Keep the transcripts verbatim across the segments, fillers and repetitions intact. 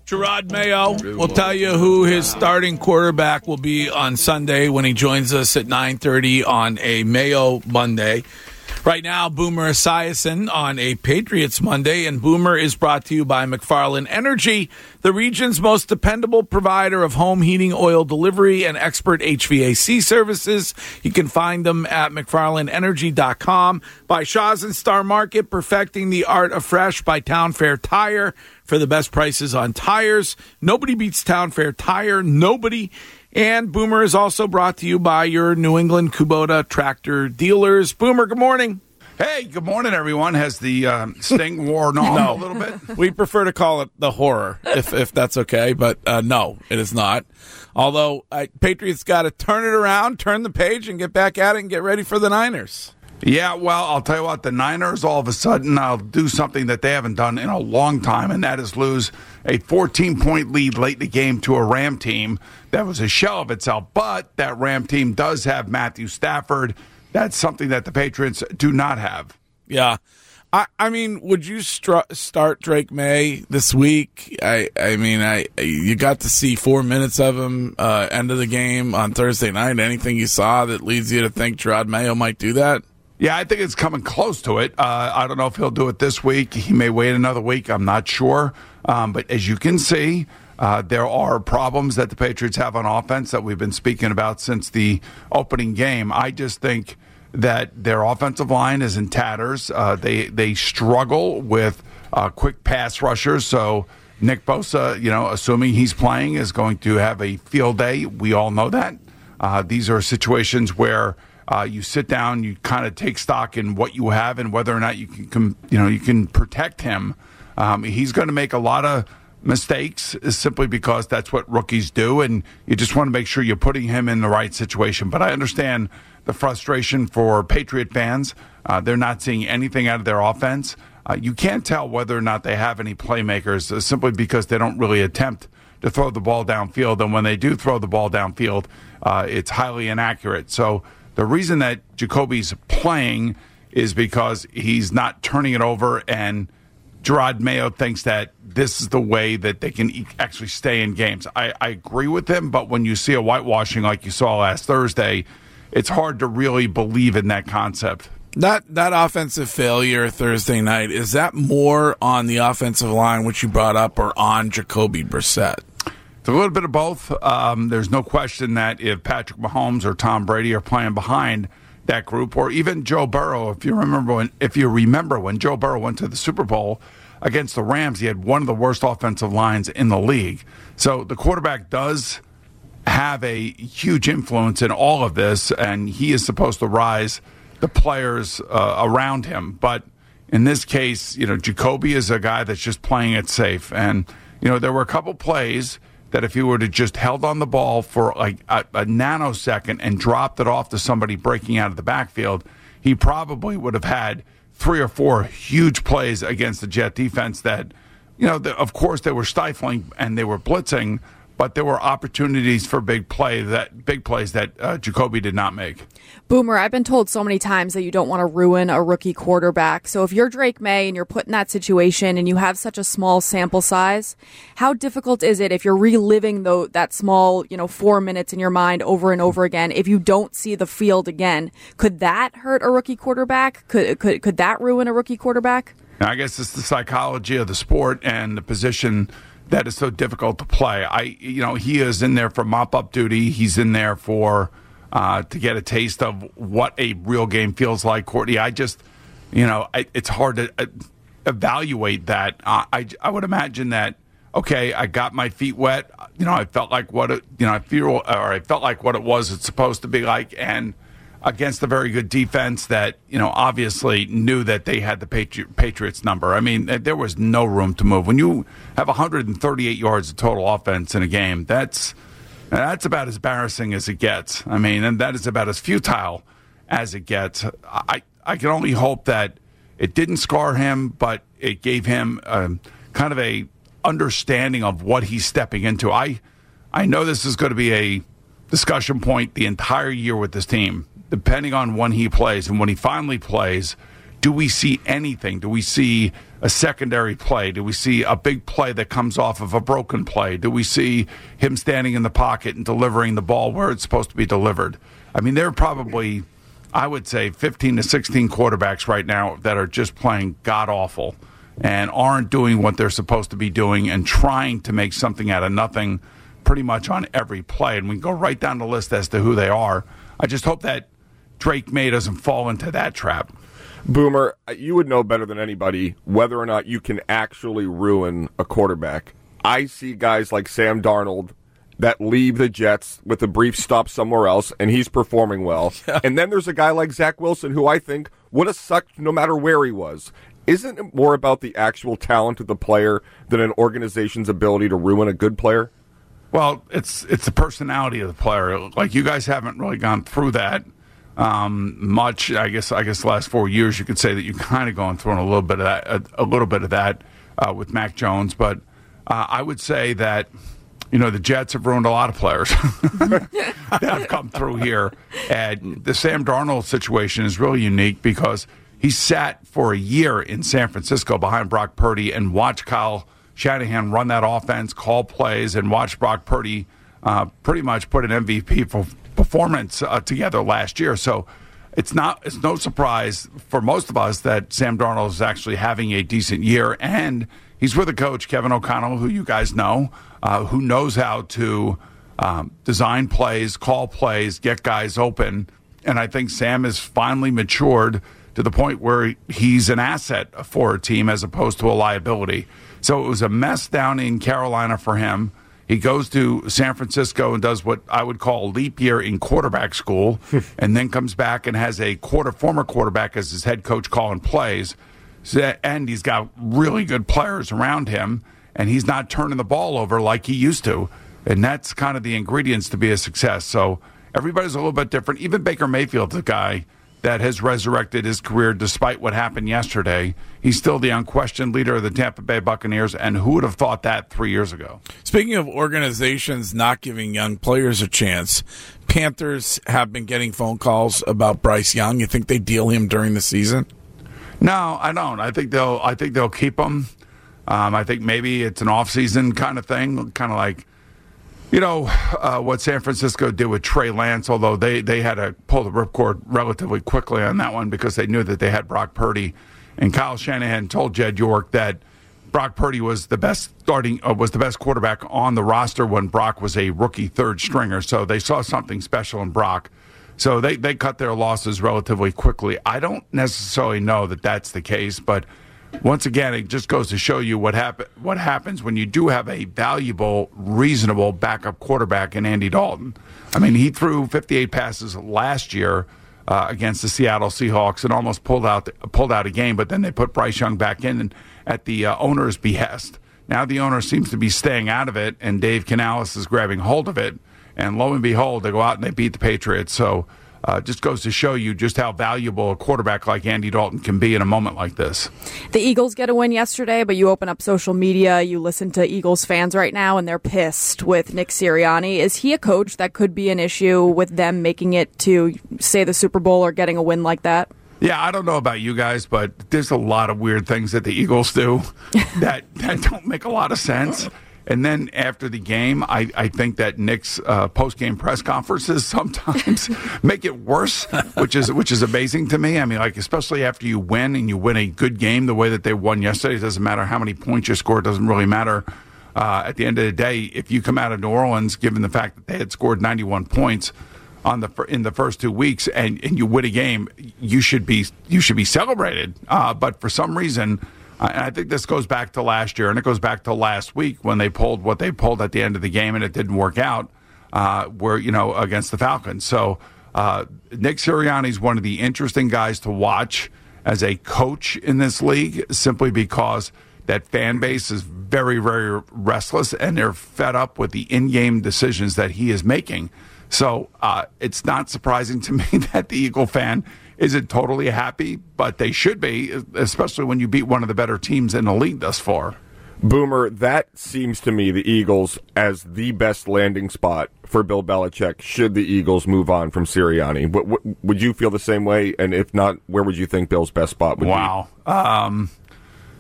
Gerard Mayo will tell you who his starting quarterback will be on Sunday when he joins us at nine thirty on a Mayo Monday. Right now, Boomer Esiason on a Patriots Monday, and Boomer is brought to you by McFarland Energy, the region's most dependable provider of home heating oil delivery and expert H V A C services. You can find them at mcfarland energy dot com. By Shaw's and Star Market, perfecting the art of fresh by Town Fair Tire for the best prices on tires. Nobody beats Town Fair Tire. Nobody. And Boomer is also brought to you by your New England Kubota tractor dealers. Boomer, good morning. Hey, good morning, everyone. Has the uh, sting worn on no. a little bit? We prefer to call it the horror, if if that's okay. But uh, no, it is not. Although uh, Patriots got to turn it around, turn the page, and get back at it and get ready for the Niners. Yeah, well, I'll tell you what, the Niners all of a sudden uh, do something that they haven't done in a long time, and that is lose a fourteen-point lead late in the game to a Ram team that was a shell of itself. But that Ram team does have Matthew Stafford. That's something that the Patriots do not have. Yeah. I, I mean, would you str- start Drake May this week? I, I mean, I you got to see four minutes of him uh, end of the game on Thursday night. Anything you saw that leads you to think Gerard Mayo might do that? Yeah, I think it's coming close to it. Uh, I don't know if he'll do it this week. He may wait another week. I'm not sure. Um, but as you can see, uh, there are problems that the Patriots have on offense that we've been speaking about since the opening game. I just think that their offensive line is in tatters. Uh, they they struggle with uh, quick pass rushers. So Nick Bosa, you know, assuming he's playing, is going to have a field day. We all know that. Uh, these are situations where Uh, you sit down, you kind of take stock in what you have and whether or not you can, com- you know, you can protect him. Um, he's going to make a lot of mistakes simply because that's what rookies do, and you just want to make sure you're putting him in the right situation. But I understand the frustration for Patriot fans. Uh, they're not seeing anything out of their offense. Uh, you can't tell whether or not they have any playmakers uh, simply because they don't really attempt to throw the ball downfield. And when they do throw the ball downfield, uh, it's highly inaccurate. So the reason that Jacoby's playing is because he's not turning it over, and Gerard Mayo thinks that this is the way that they can e- actually stay in games. I, I agree with him, but when you see a whitewashing like you saw last Thursday, it's hard to really believe in that concept. That that offensive failure Thursday night, is that more on the offensive line, which you brought up, or on Jacoby Brissett? It's a little bit of both. Um, there's no question that if Patrick Mahomes or Tom Brady are playing behind that group, or even Joe Burrow, if you remember when, if you remember when Joe Burrow went to the Super Bowl against the Rams, he had one of the worst offensive lines in the league. So the quarterback does have a huge influence in all of this, and he is supposed to rise the players uh, around him. But in this case, you know, Jacoby is a guy that's just playing it safe, and you know there were a couple plays that if he would have just held on the ball for like a, a nanosecond and dropped it off to somebody breaking out of the backfield, he probably would have had three or four huge plays against the Jet defense that, you know, the, of course they were stifling and they were blitzing, but there were opportunities for big play that big plays that uh, Jacoby did not make. Boomer, I've been told so many times that you don't want to ruin a rookie quarterback. So if you're Drake May and you're put in that situation and you have such a small sample size, how difficult is it if you're reliving the, that small, you know, four minutes in your mind over and over again? If you don't see the field again, could that hurt a rookie quarterback? Could could could that ruin a rookie quarterback? Now, I guess it's the psychology of the sport and the position that is so difficult to play. I, you know, he is in there for mop-up duty. He's in there for uh, to get a taste of what a real game feels like. Courtney, I just, you know, I, it's hard to uh, evaluate that. Uh, I, I would imagine that. Okay, I got my feet wet. You know, I felt like what it, you know, I feel, or I felt like what it was. It's supposed to be like, and against a very good defense that, you know, obviously knew that they had the Patri- Patriots number. I mean, there was no room to move. When you have one hundred thirty-eight yards of total offense in a game, that's that's about as embarrassing as it gets. I mean, and that is about as futile as it gets. I, I can only hope that it didn't scar him, but it gave him um, kind of a understanding of what he's stepping into. I, I know this is going to be a discussion point the entire year with this team. Depending on when he plays and when he finally plays, do we see anything? Do we see a secondary play? Do we see a big play that comes off of a broken play? Do we see him standing in the pocket and delivering the ball where it's supposed to be delivered? I mean, there are probably, I would say, fifteen to sixteen quarterbacks right now that are just playing god-awful and aren't doing what they're supposed to be doing and trying to make something out of nothing pretty much on every play. And we can go right down the list as to who they are. I just hope that Drake May doesn't fall into that trap. Boomer, you would know better than anybody whether or not you can actually ruin a quarterback. I see guys like Sam Darnold that leave the Jets with a brief stop somewhere else, and he's performing well. Yeah. And then there's a guy like Zach Wilson, who I think would have sucked no matter where he was. Isn't it more about the actual talent of the player than an organization's ability to ruin a good player? Well, it's it's the personality of the player. Like, you guys haven't really gone through that um, much. I guess I guess the last four years, you could say that you're kind of going through a little bit of that, a, a little bit of that uh, with Mac Jones. But uh, I would say that, you know, the Jets have ruined a lot of players that have come through here. And the Sam Darnold situation is really unique because he sat for a year in San Francisco behind Brock Purdy and watched Kyle Shanahan run that offense, call plays, and watch Brock Purdy uh, pretty much put an M V P for performance uh, together last year. So it's not it's no surprise for most of us that Sam Darnold is actually having a decent year, and he's with a coach, Kevin O'Connell, who you guys know, uh, who knows how to um, design plays, call plays, get guys open. And I think Sam has finally matured to the point where he's an asset for a team as opposed to a liability. So it was a mess down in Carolina for him. He goes to San Francisco and does what I would call a leap year in quarterback school, and then comes back and has a quarter former quarterback as his head coach calling plays. And he's got really good players around him, and he's not turning the ball over like he used to. And that's kind of the ingredients to be a success. So everybody's a little bit different. Even Baker Mayfield's a guy that has resurrected his career despite what happened yesterday. He's still the unquestioned leader of the Tampa Bay Buccaneers, and who would have thought that three years ago? Speaking of organizations not giving young players a chance, Panthers have been getting phone calls about Bryce Young. You think they deal him during the season? No, I don't. I think they'll. I think they'll keep him. Um, I think maybe it's an off-season kind of thing, kind of like, you know, uh, what San Francisco did with Trey Lance, although they, they had to pull the ripcord relatively quickly on that one because they knew that they had Brock Purdy. And Kyle Shanahan told Jed York that Brock Purdy was the best starting uh, was the best quarterback on the roster when Brock was a rookie third stringer. So they saw something special in Brock. So they, they cut their losses relatively quickly. I don't necessarily know that that's the case, but once again, it just goes to show you what happen, what happens when you do have a valuable, reasonable backup quarterback in Andy Dalton. I mean, he threw fifty-eight passes last year uh, against the Seattle Seahawks and almost pulled out the, pulled out a game, but then they put Bryce Young back in at the uh, owner's behest. Now the owner seems to be staying out of it, and Dave Canales is grabbing hold of it. And lo and behold, they go out and they beat the Patriots. So uh, just goes to show you just how valuable a quarterback like Andy Dalton can be in a moment like this. The Eagles get a win yesterday, but you open up social media, you listen to Eagles fans right now, and they're pissed with Nick Sirianni. Is he a coach that could be an issue with them making it to, say, the Super Bowl or getting a win like that? Yeah, I don't know about you guys, but there's a lot of weird things that the Eagles do that, that don't make a lot of sense. And then after the game, I, I think that Nick's uh, post-game press conferences sometimes make it worse, which is which is amazing to me. I mean, like, especially after you win and you win a good game the way that they won yesterday. It doesn't matter how many points you score. It doesn't really matter. Uh, at the end of the day, if you come out of New Orleans, given the fact that they had scored ninety-one points on the in the first two weeks, and, and you win a game, you should be you should be celebrated. Uh, but for some reason. Uh, and I think this goes back to last year, and it goes back to last week when they pulled what they pulled at the end of the game, and it didn't work out. Uh, where you know against the Falcons. So uh, Nick Sirianni is one of the interesting guys to watch as a coach in this league, simply because that fan base is very, very restless, and they're fed up with the in-game decisions that he is making. So uh, it's not surprising to me that the Eagle fan isn't totally happy, but they should be, especially when you beat one of the better teams in the league thus far. Boomer, that seems to me the Eagles as the best landing spot for Bill Belichick should the Eagles move on from Sirianni. W- w- would you feel the same way? And if not, where would you think Bill's best spot would wow. be? Wow. Um,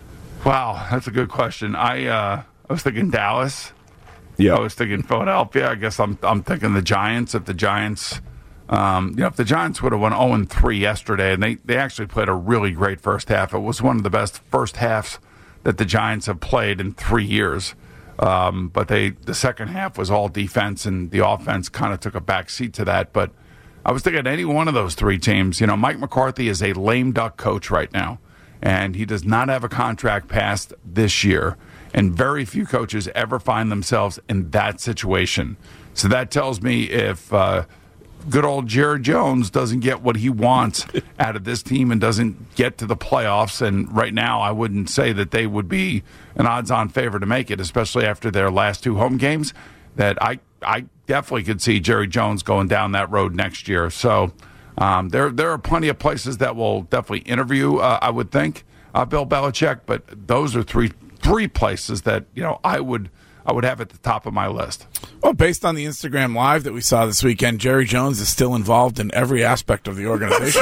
Wow, that's a good question. I uh, I was thinking Dallas. Yeah, I was thinking Philadelphia. I guess I'm I'm thinking the Giants. If the Giants, um, you know, if the Giants would have won oh and three yesterday, and they, they actually played a really great first half. It was one of the best first halves that the Giants have played in three years. Um, but they the second half was all defense, and the offense kind of took a back seat to that. But I was thinking any one of those three teams. You know, Mike McCarthy is a lame duck coach right now, and he does not have a contract past this year. And very few coaches ever find themselves in that situation. So that tells me if uh, good old Jerry Jones doesn't get what he wants out of this team and doesn't get to the playoffs, and right now I wouldn't say that they would be an odds-on favorite to make it, especially after their last two home games, that I I definitely could see Jerry Jones going down that road next year. So um, there there are plenty of places that will definitely interview, uh, I would think, uh, Bill Belichick, but those are three three places that, you know, I would I would have at the top of my list. Well, based on the Instagram Live that we saw this weekend, Jerry Jones is still involved in every aspect of the organization.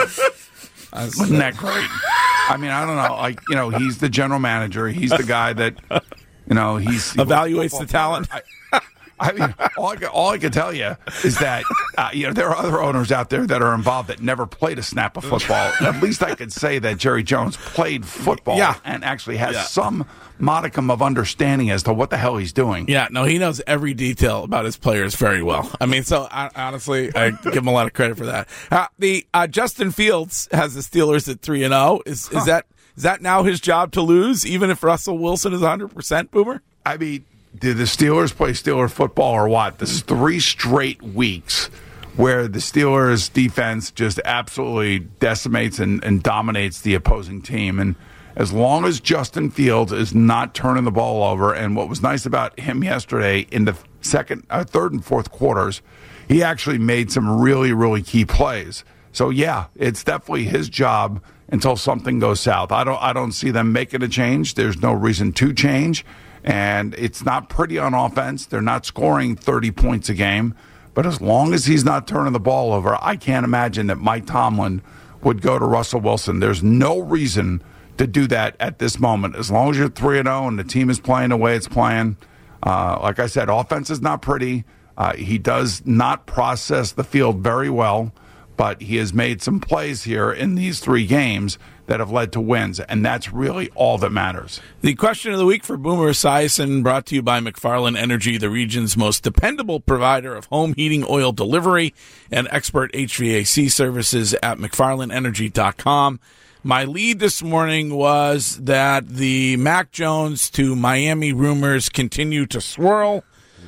Wasn't that great? I mean, I don't know. Like, you know, he's the general manager. He's the guy that, you know, he's evaluates the talent. I, I mean, all I, can, all I can tell you is that, uh, you know, there are other owners out there that are involved that never played a snap of football. At least I could say that Jerry Jones played football yeah. and actually has yeah. some modicum of understanding as to what the hell he's doing. Yeah, no, he knows every detail about his players very well. I mean, so I, honestly, I give him a lot of credit for that. Uh, the uh, Justin Fields has the Steelers at three and zero. Is is that is that now his job to lose, even if Russell Wilson is one hundred percent, Boomer? I mean, did the Steelers play Steeler football or what? This is three straight weeks where the Steelers defense just absolutely decimates and, and dominates the opposing team. And as long as Justin Fields is not turning the ball over, and what was nice about him yesterday in the second, uh, third and fourth quarters, he actually made some really, really key plays. So yeah, it's definitely his job until something goes south. I don't, I don't see them making a change. There's no reason to change. And it's not pretty on offense. They're not scoring thirty points a game. But as long as he's not turning the ball over, I can't imagine that Mike Tomlin would go to Russell Wilson. There's no reason to do that at this moment. As long as you're three and oh and the team is playing the way it's playing. Uh, like I said, offense is not pretty. Uh, he does not process the field very well. But he has made some plays here in these three games that have led to wins, and that's really all that matters. The question of the week for Boomer Esiason, brought to you by McFarland Energy, the region's most dependable provider of home heating oil delivery and expert H V A C services at mcfarland energy dot com. My lead this morning was that the Mac Jones to Miami rumors continue to swirl.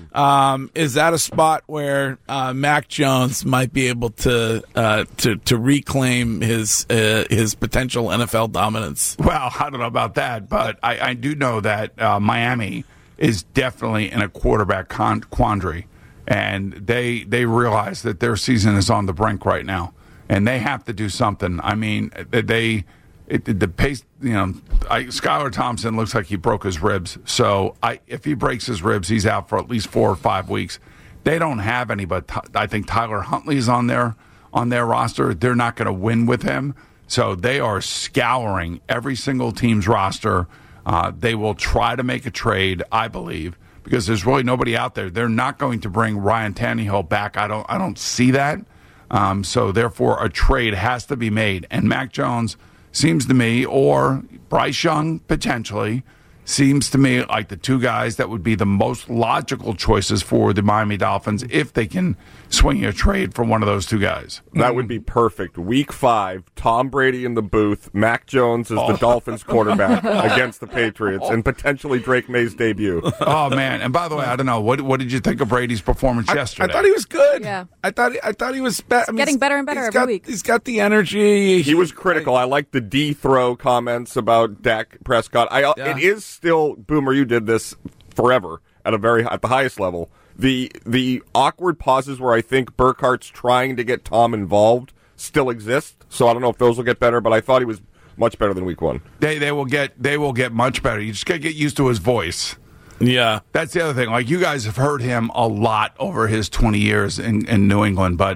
Um, is that a spot where uh, Mac Jones might be able to uh, to to reclaim his uh, his potential N F L dominance? Well, I don't know about that, but I, I do know that uh, Miami is definitely in a quarterback con- quandary, and they they realize that their season is on the brink right now, and they have to do something. I mean, they. It, the pace, you know, I, Skylar Thompson looks like he broke his ribs. So I, if he breaks his ribs, he's out for at least four or five weeks. They don't have any, but t- I think Tyler Huntley's on their on their roster. They're not going to win with him, so they are scouring every single team's roster. Uh, they will try to make a trade, I believe, because there's really nobody out there. They're not going to bring Ryan Tannehill back. I don't, I don't see that. Um, so therefore, a trade has to be made, and Mac Jones seems to me, or Bryce Young potentially, seems to me like the two guys that would be the most logical choices for the Miami Dolphins if they can swing a trade for one of those two guys. That would be perfect. Week five, Tom Brady in the booth, Mac Jones is oh. the Dolphins quarterback against the Patriots, and potentially Drake May's debut. Oh man! And by the way, I don't know what what did you think of Brady's performance I, yesterday? I thought he was good. Yeah, I thought he, I thought he was be- I mean, getting better and better every got, week. He's got the energy. He, he was critical. I, I like the D throw comments about Dak Prescott. I yeah. It is still Boomer. You did this forever at a very at the highest level. The the awkward pauses where I think Burkhart's trying to get Tom involved still exist. So I don't know if those will get better, but I thought he was much better than week one. They they will get they will get much better. You just gotta get used to his voice. Yeah. That's the other thing. Like, you guys have heard him a lot over his twenty years in, in New England, but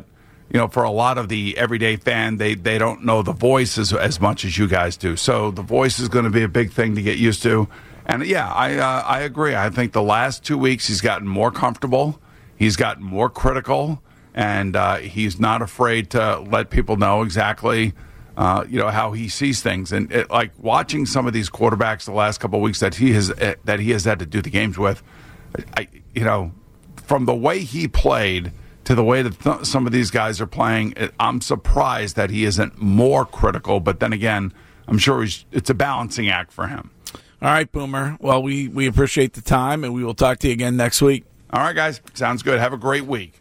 you know, for a lot of the everyday fan, they, they don't know the voice as, as much as you guys do. So the voice is going to be a big thing to get used to. And, yeah, I uh, I agree. I think the last two weeks he's gotten more comfortable. He's gotten more critical. And uh, he's not afraid to let people know exactly, uh, you know, how he sees things. And it, like watching some of these quarterbacks the last couple of weeks that he has uh, that he has had to do the games with, I, you know, from the way he played to the way that th- some of these guys are playing, it, I'm surprised that he isn't more critical. But then again, I'm sure he's, it's a balancing act for him. All right, Boomer. Well, we, we appreciate the time, and we will talk to you again next week. All right, guys. Sounds good. Have a great week.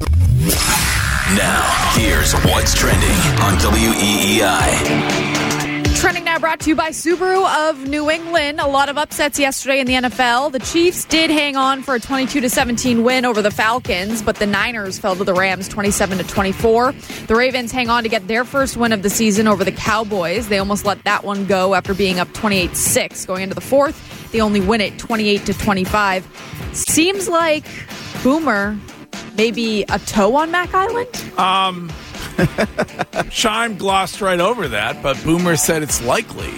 Now, here's what's trending on W E E I. Trending now brought to you by Subaru of New England. A lot of upsets yesterday in the N F L. The Chiefs did hang on for a twenty-two to seventeen win over the Falcons, but the Niners fell to the Rams twenty-seven to twenty-four. The Ravens hang on to get their first win of the season over the Cowboys. They almost let that one go after being up twenty-eight six going into the fourth. They only win it twenty-eight to twenty-five. Seems like Boomer maybe a toe on Mac Island? Um, Shime glossed right over that, but Boomer said it's likely.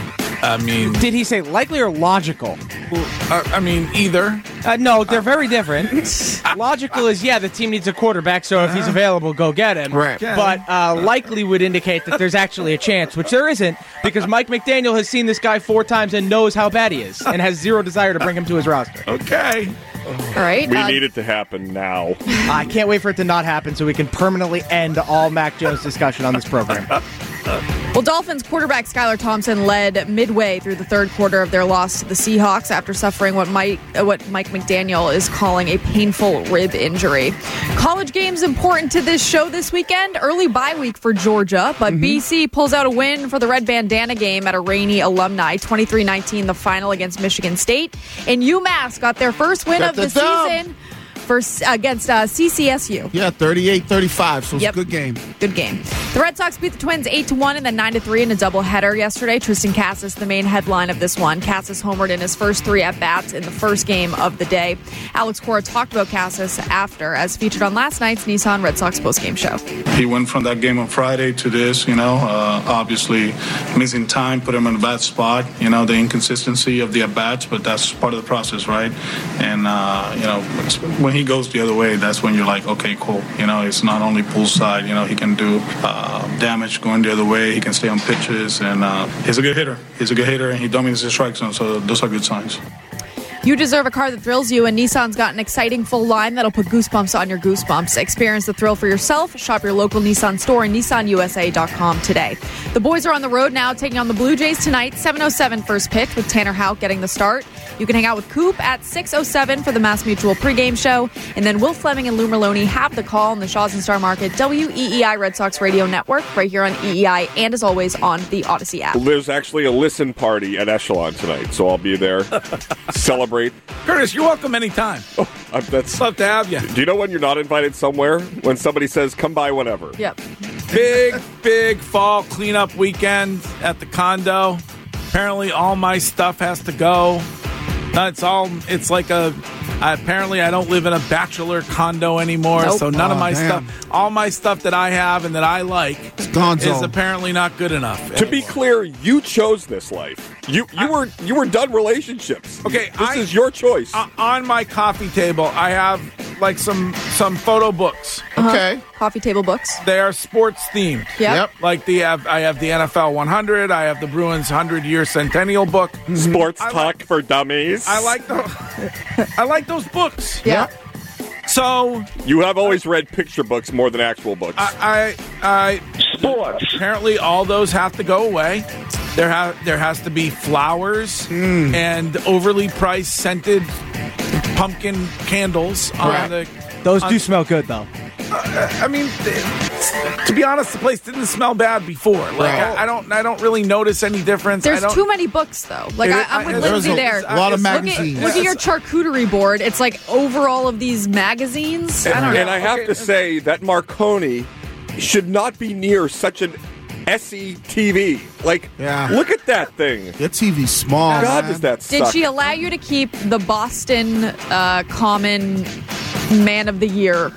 I mean... Did he say likely or logical? Uh, I mean, either. Uh, no, they're very different. Logical is, yeah, the team needs a quarterback, so if he's available, go get him. Right. But uh, likely would indicate that there's actually a chance, which there isn't, because Mike McDaniel has seen this guy four times and knows how bad he is, and has zero desire to bring him to his roster. Okay. All right. We uh, need it to happen now. I can't wait for it to not happen so we can permanently end all Mac Jones discussion on this program. Well, Dolphins quarterback Skylar Thompson led midway through the third quarter of their loss to the Seahawks after suffering what Mike, uh, what Mike McDaniel is calling a painful rib injury. College games important to this show this weekend. Early bye week for Georgia, but mm-hmm. B C pulls out a win for the Red Bandana game at a rainy Alumni. twenty-three nineteen the final against Michigan State. And UMass got their first win got of the, the season. For, against uh, C C S U. Yeah, thirty-eight thirty-five, so it's yep. a good game. Good game. The Red Sox beat the Twins eight to one and then nine to three in a doubleheader yesterday. Tristan Casas, the main headline of this one. Casas homered in his first three at-bats in the first game of the day. Alex Cora talked about Casas after, as featured on last night's Nissan Red Sox postgame show. He went from that game on Friday to this, you know, uh, obviously missing time, put him in a bad spot, you know, the inconsistency of the at-bats, but that's part of the process, right? And, uh, you know, when he goes the other way, that's when you're like, okay, cool. You know, it's not only pull side. You know, he can do uh, damage going the other way. He can stay on pitches, and uh, he's a good hitter. He's a good hitter, and he dominates the strike zone, so those are good signs. You deserve a car that thrills you, and Nissan's got an exciting full line that'll put goosebumps on your goosebumps. Experience the thrill for yourself. Shop your local Nissan store and Nissan U S A dot com today. The boys are on the road now, taking on the Blue Jays tonight. seven oh seven first pitch with Tanner Houck getting the start. You can hang out with Coop at six oh seven for the Mass Mutual pregame show. And then Will Fleming and Lou Merlone have the call on the Shaw's and Star Market W E E I Red Sox Radio Network right here on E E I and, as always, on the Odyssey app. There's actually a listen party at Echelon tonight, so I'll be there. Celebrate. Curtis, you're welcome anytime. Oh, uh, that's love to have you. Do you know when you're not invited somewhere? When somebody says, come by whenever. Yep. Big, big fall cleanup weekend at the condo. Apparently all my stuff has to go. No, it's all, it's like a, apparently I don't live in a bachelor condo anymore, nope. so none oh, of my damn. stuff, all my stuff that I have and that I like is apparently not good enough anymore. To be clear, you chose this life. You you I, were you were done relationships. Okay, This I, is your choice. Uh, on my coffee table, I have like some, some photo books. Uh-huh. Okay. Coffee table books. They are sports themed. Yep. Yep. Like the have, I have the N F L one hundred. I have the Bruins one hundred year centennial book. Sports I talk like, for dummies. I like those. I like those books. Yeah. So You have always read picture books more than actual books. I, I, I sports. Apparently, all those have to go away. There ha- there has to be flowers mm. and overly priced scented pumpkin candles Right. on the. Those on, do smell good, though. Uh, I mean, to be honest, the place didn't smell bad before. Like Right. I, I don't, I don't really notice any difference. There's I don't, too many books, though. Like It- I, I'm with I- Lindsay There's a, there. a lot of Look at- Look at, magazines. look at your charcuterie board. It's like over all of these magazines. I don't know. And I have Okay. to say that Marconi should not be near such an S E T V. Like, Yeah. look at that thing. Your T V's small. God, man. does that Did suck. she allow you to keep the Boston uh, Common Man of the Year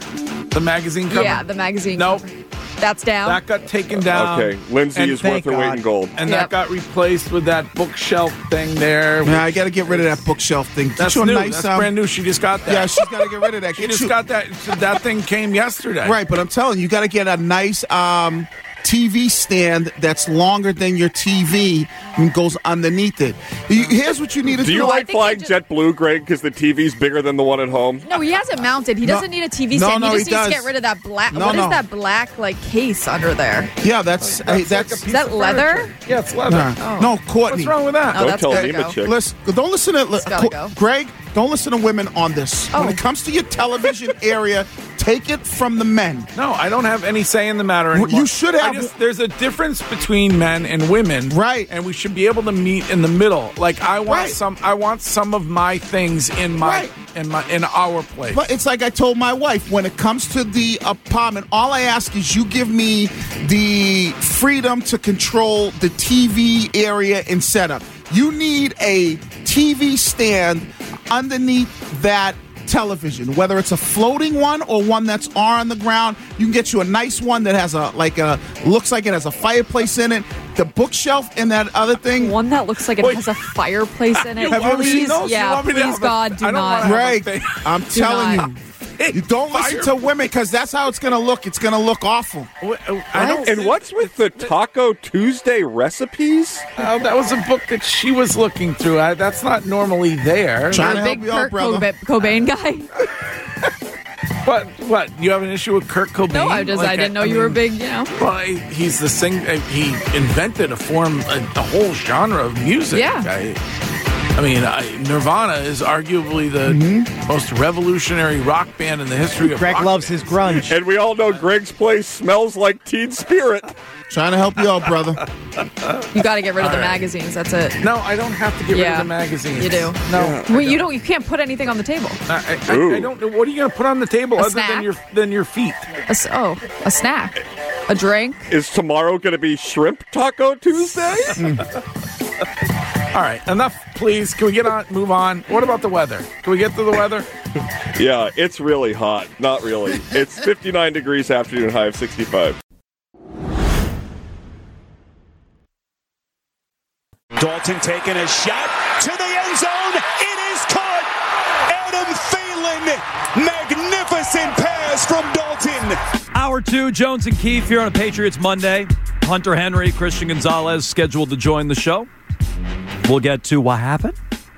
The magazine cover? Yeah, the magazine Nope. cover. That's down. That got taken down. Okay, Lindsay And is worth her weight in gold. And Yep. that got replaced with that bookshelf thing there. Yeah, I got to get rid of that bookshelf thing. Get That's you a new. nice, That's um, brand new. She just got that. Yeah, she's got to get rid of that. She Get just you- got that. That thing came yesterday. Right, but I'm telling you, you got to get a nice um, T V stand that's longer than your T V and goes underneath it. You- Here's what you need to do. Do you I like think flying they just- JetBlue, Greg, because the T V's bigger than the one at home? No, he has it mounted. He doesn't need a T V No, stand. no, he just he needs to does. get rid of that black. No, What is no. that black like case under there? Yeah, that's hey, that's Is that leather? Yeah, it's leather. Nah. no, Courtney. What's wrong with that? Oh, Don't that's tell gotta Nima go. chick. Listen, don't listen to li- gotta Co- go. Greg. Don't listen to women on this. Oh. When it comes to your television area, take it from the men. No, I don't have any say in the matter anymore. you should I have- just- there's a difference between men and women, Right. And we should be able to meet in the middle. Like I want Right. some, I want some of my things in my Right. in my in our place. But it's like I told my wife, when it comes to the apartment, all I ask is you give me the freedom to control the T V area and setup. You need a T V stand underneath that television, whether it's a floating one or one that's on the ground. You can get you a nice one that has a like a looks like it has a fireplace in it. The bookshelf and that other thing. One that looks like it Wait. has a fireplace in it. Have you ever seen Please, those? You yeah, want me to please, have a- God, do I don't not. wanna have- Greg, thing. I'm telling not. you. You don't listen to women because that's how it's going to look. It's going to look awful. I don't. And what's with the Taco Tuesday recipes? Uh, that was a book that she was looking through. I, that's not normally there. Trying to You're a big help you out, Kurt brother. Cobain, Cobain guy. But what? You have an issue with Kurt Cobain? No, I just Like, I didn't know I you were mean, big. You know. Well, he- he's the sing. uh, He invented a form, a, a whole genre of music. Yeah. I, I mean, I, Nirvana is arguably the Mm-hmm. most revolutionary rock band in the history of Greg rock loves bands. his grunge. And we all know Greg's place smells like Teen Spirit. Trying to help you out, brother. You got to get rid of the All right. magazines. That's it. No, I don't have to get rid Yeah, of the magazines. You do. No, Well, you don't. You can't put anything on the table. I, I, Ooh. I don't. know. What are you going to put on the table A other snack? than your than your feet? A s oh, a snack, a drink. Is tomorrow going to be Shrimp Taco Tuesday? All right, enough, please. Can we get on? Move on. What about the weather? Can we get to the weather? Yeah, it's really hot. Not really. It's fifty-nine degrees, afternoon high of sixty-five. Dalton taking a shot to the end zone. It is caught. Adam Thielen. Magnificent pass from Dalton. Hour two, Jones and Keefe here on a Patriots Monday. Hunter Henry, Christian Gonzalez scheduled to join the show. We'll get to what happened.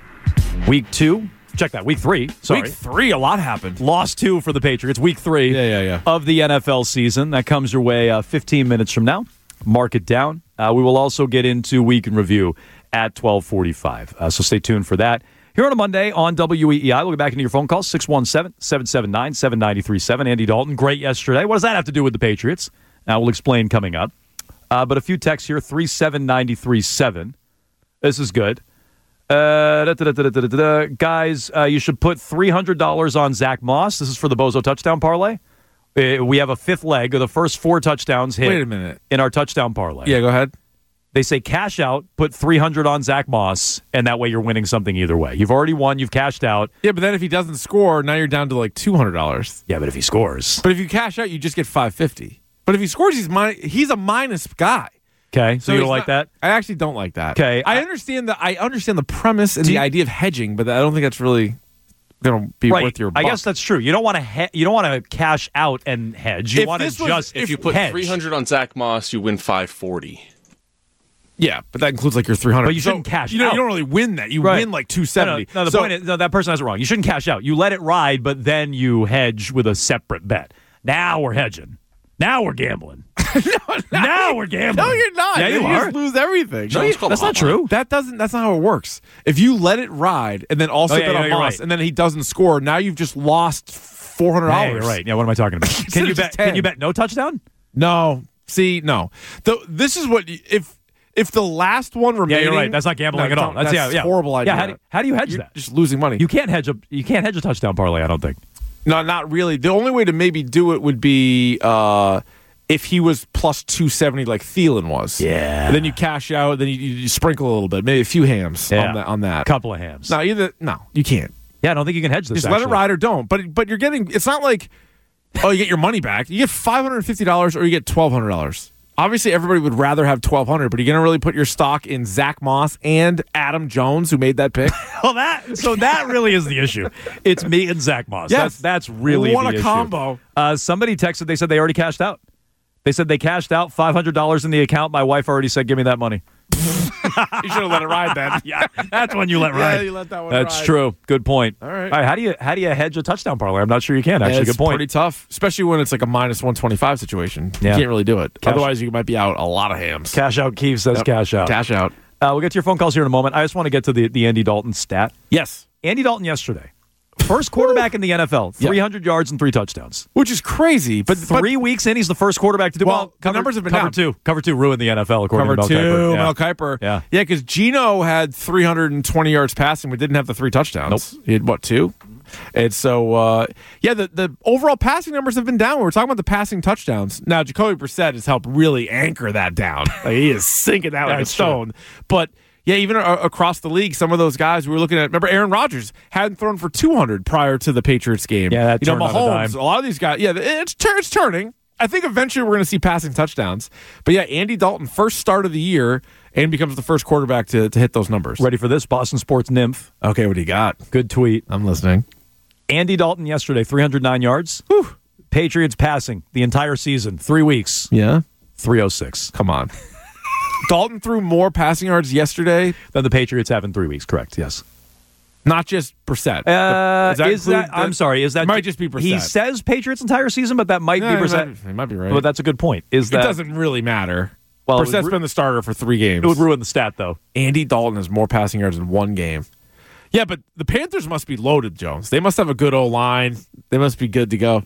Week two. Check that. Week three. Sorry. Week three, a lot happened. Lost two for the Patriots. Week three Yeah, yeah, yeah. of the N F L season. That comes your way uh, fifteen minutes from now. Mark it down. Uh, we will also get into Week in Review at twelve forty-five. Uh, so stay tuned for that. Here on a Monday on W E E I, we'll get back into your phone calls, six one seven, seven seven nine, seven nine three seven. Andy Dalton, great yesterday. What does that have to do with the Patriots? Uh, we'll explain coming up. Uh, but a few texts here, three seven nine three seven. This is good. Uh, da, da, da, da, da, da, da. Guys, uh, you should put three hundred dollars on Zach Moss. This is for the Bozo touchdown parlay. Uh, we have a fifth leg of the first four touchdowns hit. Wait a minute. In our touchdown parlay. Yeah, go ahead. They say cash out, put three hundred on Zach Moss, and that way you're winning something either way. You've already won, you've cashed out. Yeah, but then if he doesn't score, now you're down to like two hundred dollars. Yeah, but if he scores. But if you cash out, you just get five fifty. But if he scores, he's min- he's a minus guy. Okay, so, you he's don't like not- that? I actually don't like that. 'Kay, I, I- understand the I understand the premise and Do the you- idea of hedging, but I don't think that's really going to be Right. worth your I buck. guess that's true. You don't want to he- you don't want to cash out and hedge. You If want to this was- just if If you put hedge. three hundred on Zach Moss, you win five forty. Yeah, but that includes like your three hundred. But you shouldn't cash You know, out. you don't really win that. You Right. win like two No, seventy. no, no, the So- point is, no, that person has it wrong. You shouldn't cash out. You let it ride, but then you hedge with a separate bet. Now we're hedging. Now we're gambling. no, now we're gambling. No, you're not. Yeah, you you are. just lose everything. No, you- that's not true. That doesn't. That's not how it works. If you let it ride and then also Oh, yeah, bet yeah, on you're Moss, right. and then he doesn't score, now you've just lost four hundred Hey, dollars. you're right. Yeah, what am I talking about? Can you bet? Just Can ten. you bet no touchdown? No. See, no. The, this is what y- if if the last one Yeah, remaining. you're right. That's not gambling No, at all. don't- That's, yeah, yeah. horrible idea. Yeah, how do, how do you hedge You're that? just losing money. You can't hedge a you can't hedge a touchdown parlay. I don't think. No, not really. The only way to maybe do it would be uh, if he was plus two seventy like Thielen was. Yeah. And then you cash out, then you, you sprinkle a little bit, maybe a few hams Yeah. on that. On that. Couple of hams. No, either no, you can't. Yeah, I don't think you can hedge this. Just let it actually. ride or don't. But but you're getting. It's not like Oh, you get your money back. You get five hundred fifty dollars or you get twelve hundred dollars. Obviously, everybody would rather have twelve hundred dollars, but are you going to really put your stock in Zach Moss and Adam Jones, who made that pick? Well, that so that really is the issue. It's me and Zach Moss. Yes. That's, that's really What the a issue. combo. Uh, somebody texted, they said they already cashed out. They said they cashed out five hundred dollars in the account. My wife already said, give me that money. You should have let it ride then. Yeah, that's when you let ride. Yeah, you let that one That's ride. true. Good point. All right. How do you how do you hedge a touchdown parlay? I'm not sure you can. Actually, Yeah, it's good point. pretty tough, especially when it's like a minus one twenty-five situation. Yeah. You can't really do it. Cash- Otherwise, you might be out a lot of hams. Cash out. Keith says Yep. cash out. Cash out. Uh, we'll get to your phone calls here in a moment. I just want to get to the, the Andy Dalton stat. Yes. Andy Dalton yesterday. First quarterback in the N F L. Yeah. three hundred yards and three touchdowns. Which is crazy. But Three but, weeks in, he's the first quarterback to do Well, well. the numbers have been cover down. two. Cover two ruined the N F L according Cover to Mel two, Kiper. Yeah. Mel Kiper. Yeah. Yeah, because Geno had three hundred twenty yards passing, but didn't have the three touchdowns. Nope. He had, what, two? And so, uh, yeah, the, the overall passing numbers have been down. We're talking about the passing touchdowns. Now, Jacoby Brissett has helped really anchor that down. Like, he is sinking that like a That's stone. But, yeah, even a- across the league, some of those guys we were looking at, remember Aaron Rodgers hadn't thrown for two hundred prior to the Patriots game. Yeah, that you know, turned on a Mahomes, dime. a lot of these guys, yeah, it's, tur- it's turning. I think eventually we're going to see passing touchdowns. But, yeah, Andy Dalton, first start of the year, and becomes the first quarterback to, to hit those numbers. Ready for this? Boston Sports Nymph. Okay, what do you got? Good tweet. I'm listening. Andy Dalton yesterday, three hundred nine yards. Whew. Patriots passing the entire season, three weeks, Yeah? three oh six. Come on. Dalton threw more passing yards yesterday Than the Patriots have in three weeks, correct, yes. Not just Brissett. Uh, Does is that, include I'm sorry, is that... It might just be Brissett. He says Patriots entire season, but that might Yeah, be he Brissett. might- he might be right. But that's a good point. Is It that doesn't really matter. Well, it would Brissett's ru- been the starter for three games. It would ruin the stat, though. Andy Dalton has more passing yards in one game. Yeah, but the Panthers must be loaded, Jones. They must have a good O-line. They must be good to go.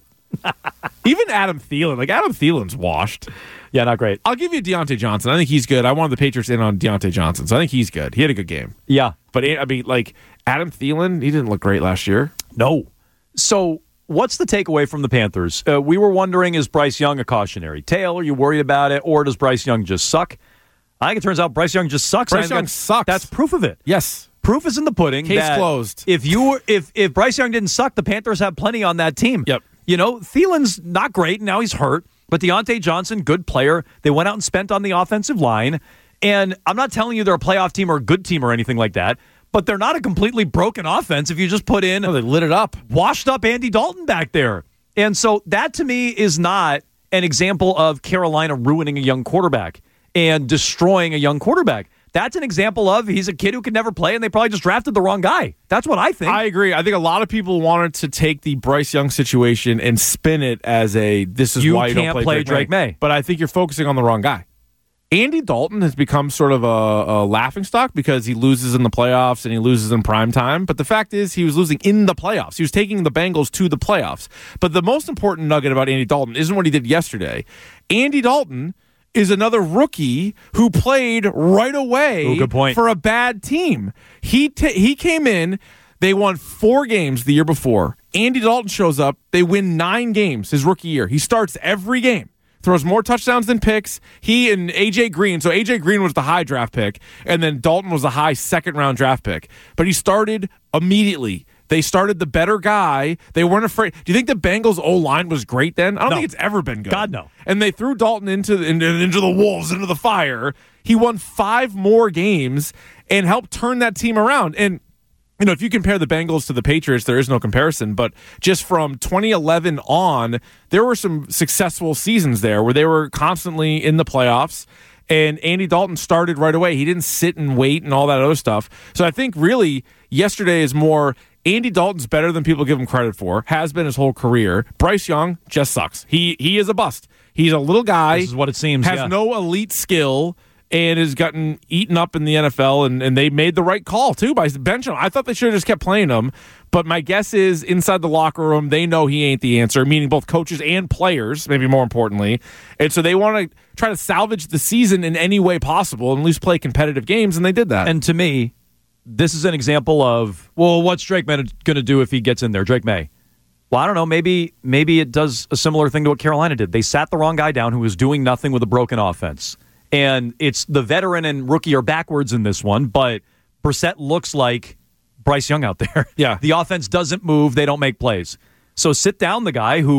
Even Adam Thielen. Like, Adam Thielen's washed. Yeah, not great. I'll give you Deontay Johnson. I think he's good. I wanted the Patriots in on Deontay Johnson, so I think he's good. He had a good game. Yeah. But, I mean, like, Adam Thielen, he didn't look great last year. No. So, what's the takeaway from the Panthers? Uh, we were wondering, is Bryce Young a cautionary tale? Are you worried about it? Or does Bryce Young just suck? I think it turns out Bryce Young just sucks. Bryce I think Young that's- sucks. That's proof of it. Yes. Proof is in the pudding. Case that closed. If you were, if if Bryce Young didn't suck, the Panthers have plenty on that team. Yep. You know, Thielen's not great. Now he's hurt. But Deontay Johnson, good player. They went out and spent on the offensive line. And I'm not telling you they're a playoff team or a good team or anything like that. But they're not a completely broken offense if you just put in No, they lit it up. washed up Andy Dalton back there. And so that to me is not an example of Carolina ruining a young quarterback and destroying a young quarterback. That's an example of he's a kid who could never play and they probably just drafted the wrong guy. That's what I think. I agree. I think a lot of people wanted to take the Bryce Young situation and spin it as a this is You why you can't don't play, play Drake, Drake May. May. But I think you're focusing on the wrong guy. Andy Dalton has become sort of a, a laughingstock because he loses in the playoffs and he loses in prime time. But the fact is he was losing in the playoffs. He was taking the Bengals to the playoffs. But the most important nugget about Andy Dalton isn't what he did yesterday. Andy Dalton is another rookie who played right away Ooh, good point. for a bad team. He ta he came in, they won four games the year before. Andy Dalton shows up, they win nine games his rookie year. He starts every game. Throws more touchdowns than picks. He and A J Green. So A J Green was the high draft pick, and then Dalton was the high second round draft pick. But he started immediately. They started the better guy. They weren't afraid. Do you think the Bengals O-line was great then? I don't No. think it's ever been good. God, no. And they threw Dalton into the, into, into the wolves, into the fire. He won five more games and helped turn that team around. And you know, if you compare the Bengals to the Patriots, there is no comparison. But just from twenty eleven on, there were some successful seasons there where they were constantly in the playoffs. And Andy Dalton started right away. He didn't sit and wait and all that other stuff. So I think really yesterday is more Andy Dalton's better than people give him credit for, has been his whole career. Bryce Young just sucks. He he is a bust. He's a little guy. This is what it seems, Has yeah. no elite skill and has gotten eaten up in the N F L, and, and they made the right call, too, by benching him. I thought they should have just kept playing him, but my guess is inside the locker room, they know he ain't the answer, meaning both coaches and players, maybe more importantly. And so they want to try to salvage the season in any way possible and at least play competitive games, and they did that. And to me, this is an example of, well, what's Drake May going to do if he gets in there? Drake May. Well, I don't know. Maybe maybe it does a similar thing to what Carolina did. They sat the wrong guy down who was doing nothing with a broken offense. And it's the veteran and rookie are backwards in this one, but Brissett looks like Bryce Young out there. Yeah. The offense doesn't move. They don't make plays. So sit down the guy who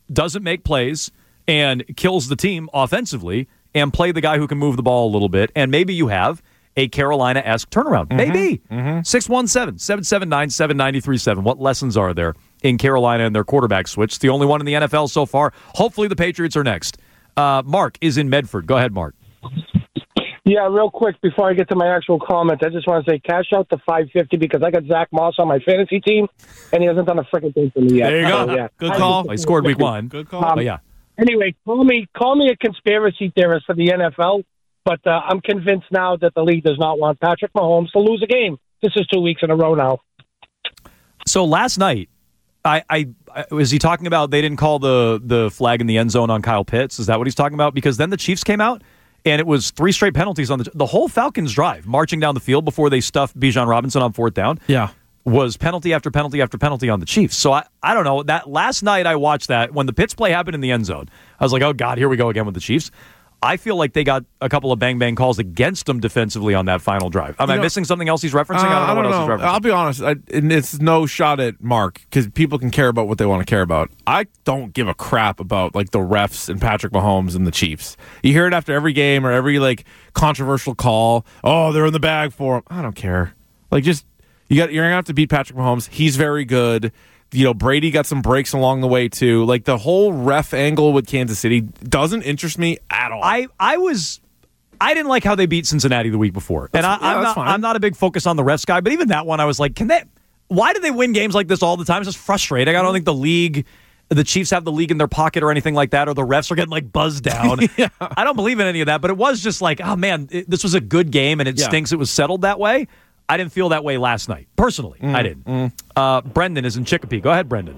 doesn't make plays and kills the team offensively and play the guy who can move the ball a little bit. And maybe you have a Carolina-esque turnaround. Mm-hmm. Maybe. Mm-hmm. six one seven, seven seven nine, seven nine three seven. What lessons are there in Carolina and their quarterback switch? It's the only one in the N F L so far. Hopefully the Patriots are next. Uh, Mark is in Medford. Go ahead, Mark. Yeah, real quick, before I get to my actual comment, I just want to say cash out the five fifty because I got Zach Moss on my fantasy team, and he hasn't done a freaking thing for me yet. There you go. So, yeah. Good call. I scored week one. Good call. Um, oh, yeah. Anyway, call me call me a conspiracy theorist for the N F L, but uh, I'm convinced now that the league does not want Patrick Mahomes to lose a game. This is two weeks in a row now. So last night, I, I, I was he talking about they didn't call the the flag in the end zone on Kyle Pitts? Is that what he's talking about? Because then the Chiefs came out, and it was three straight penalties on the the whole Falcons drive, marching down the field before they stuffed Bijan Robinson on fourth down. Yeah. Was penalty after penalty after penalty on the Chiefs. So I, I don't know. That last night I watched that when the Pitts play happened in the end zone. I was like, oh God, here we go again with the Chiefs. I feel like they got a couple of bang bang calls against them defensively on that final drive. Am You I know, missing something else he's referencing? Uh, I don't know I what don't else know. he's referencing. I'll be honest, I, and it's no shot at Mark because people can care about what they want to care about. I don't give a crap about like the refs and Patrick Mahomes and the Chiefs. You hear it after every game or every like controversial call. Oh, they're in the bag for him. I don't care. Like just you got you're gonna have to beat Patrick Mahomes. He's very good. You know, Brady got some breaks along the way too. Like the whole ref angle with Kansas City doesn't interest me at all. I, I was I didn't like how they beat Cincinnati the week before. That's, and I, yeah, I'm that's not fine. I'm not a big focus on the refs guy, but even that one I was like, can they why do they win games like this all the time? It's just frustrating. I don't think the league the Chiefs have the league in their pocket or anything like that, or the refs are getting like buzzed down. yeah. I don't believe in any of that, but it was just like, oh man, it, this was a good game and it Yeah. stinks it was settled that way. I didn't feel that way last night. Personally, Mm, I didn't. mm. Uh, Brendan is in Chicopee. Go ahead, Brendan.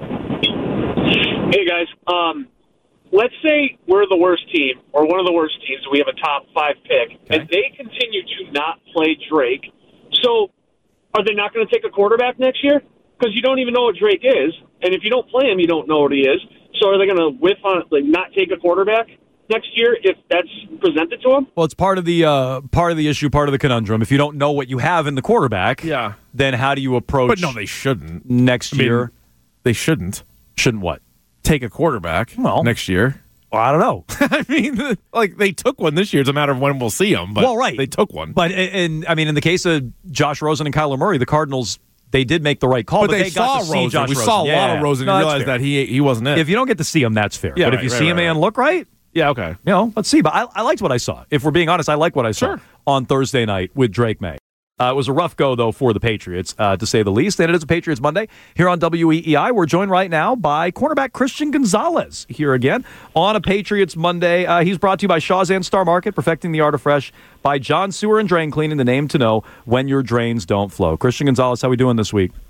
Hey, guys. Um, let's say we're the worst team or one of the worst teams. We have a top five pick, and they continue to not play Drake. So are they not going to take a quarterback next year? Because you don't even know what Drake is. And if you don't play him, you don't know what he is. So are they going to whiff on, like, not take a quarterback next year if that's presented to them? Well, it's part of the uh, part of the issue, part of the conundrum. If you don't know what you have in the quarterback, Yeah. then how do you approach? But no, they shouldn't. next I mean, year. They shouldn't Shouldn't what? take a quarterback Well, next year. Well, I don't know. I mean, like they took one this year. It's a matter of when we'll see them. But well, right. they took one. But and I mean, in the case of Josh Rosen and Kyler Murray, the Cardinals they did make the right call. But, But, they, they saw got to see Rosen. Josh we Rosen. saw a Yeah. lot of Rosen No, and that's realized fair. that he he wasn't it. If you don't get to see him, that's fair. Yeah, but right, if you right, see right, a man right. look right, yeah, okay. you know, let's see. But I, I liked what I saw. If we're being honest, I like what I saw Sure. on Thursday night with Drake May. Uh, it was a rough go, though, for the Patriots, uh, to say the least. And it is a Patriots Monday here on W E E I. We're joined right now by cornerback Christian Gonzalez here again on a Patriots Monday. Uh, he's brought to you by Shaw's Star Market, perfecting the art of fresh, by John Sewer and Drain Cleaning, the name to know when your drains don't flow. Christian Gonzalez, how we doing this week?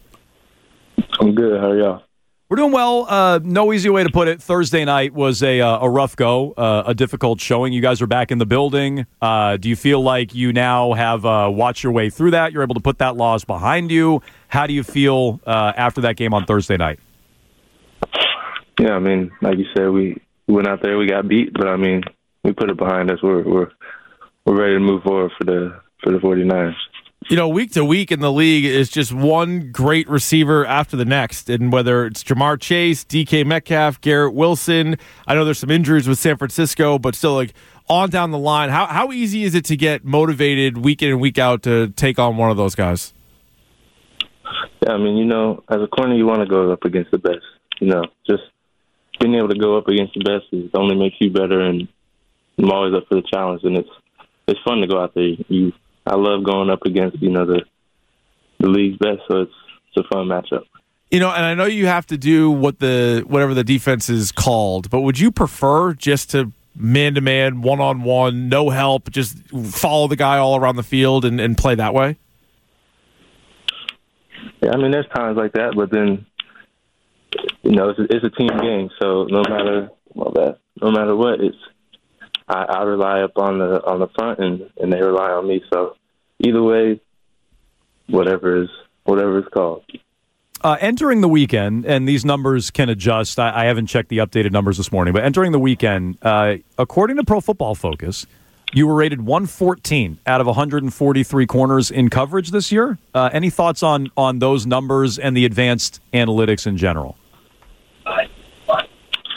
I'm good. How are y'all? We're doing well. Uh, no easy way to put it. Thursday night was a uh, a rough go, uh, a difficult showing. You guys are back in the building. Uh, do you feel like you now have uh, watched your way through that? You're able to put that loss behind you. How do you feel uh, after that game on Thursday night? Yeah, I mean, like you said, we, we went out there, we got beat, but I mean, we put it behind us. We're we're we're ready to move forward for the for the 49ers. You know, week to week in the league is just one great receiver after the next. And whether it's Jamar Chase, D K Metcalf, Garrett Wilson, I know there's some injuries with San Francisco, but still, like, on down the line, how how easy is it to get motivated week in and week out to take on one of those guys? Yeah, I mean, you know, as a corner, you want to go up against the best. You know, just being able to go up against the best is only makes you better, and I'm always up for the challenge. And it's it's fun to go out there. You, I love going up against, you know, the the league's best, so it's it's a fun matchup. You know, and I know you have to do what the whatever the defense is called, but would you prefer just to man to man, one on one, no help, just follow the guy all around the field and, and play that way? Yeah, I mean, there's times like that, but then, you know, it's a, it's a team game, so no matter well, that, no matter what, it's I, I rely up on the on the front, and, and they rely on me. So either way, whatever is whatever it's called. Uh, entering the weekend, and these numbers can adjust. I, I haven't checked the updated numbers this morning, but entering the weekend, uh, according to Pro Football Focus, you were rated one fourteen out of one hundred forty-three corners in coverage this year. Uh, any thoughts on on those numbers and the advanced analytics in general?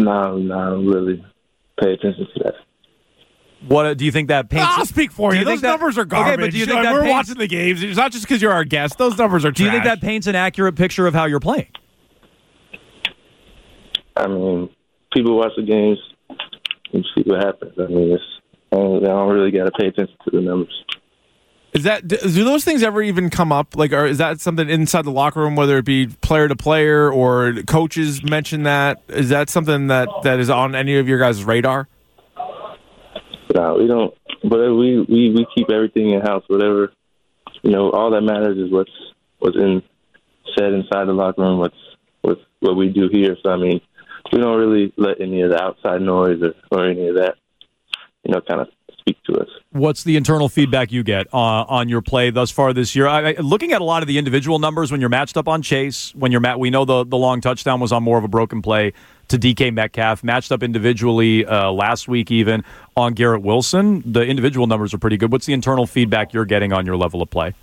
No, no, I don't really pay attention to that. What do you think that paints? I'll speak for do you. you Those think that- numbers are garbage. Okay, but do you think that we're paints- watching the games? It's not just because you're our guest. Those numbers are trash. Do you think that paints an accurate picture of how you're playing? I mean, people watch the games and see what happens. I mean, it's, I don't, I don't really got to pay attention to the numbers. Is that do those things ever even come up? Like, or is that something inside the locker room, whether it be player to player or coaches mention that? Is that something that, that is on any of your guys' radar? No, we don't. But we, we, we keep everything in house. Whatever, you know, all that matters is what's what's in said inside the locker room. What's what's what we do here. So I mean, we don't really let any of the outside noise or, or any of that, you know, kind of speak to us. What's the internal feedback you get uh, on your play thus far this year? I, I, looking at a lot of the individual numbers, when you're matched up on Chase, when you're mat, we know the the long touchdown was on more of a broken play to D K Metcalf. Matched up individually uh, last week, even on Garrett Wilson, the individual numbers are pretty good. What's the internal feedback you're getting on your level of play?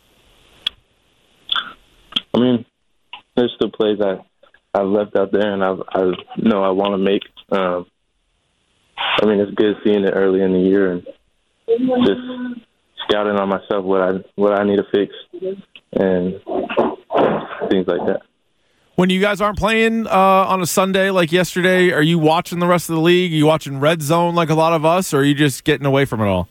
I mean, there's still plays I I've left out there, and I I know I want to make. Um, I mean, it's good seeing it early in the year and just scouting on myself what I what I need to fix and things like that. When you guys aren't playing uh, on a Sunday like yesterday, are you watching the rest of the league? Are you watching Red Zone like a lot of us, or are you just getting away from it all?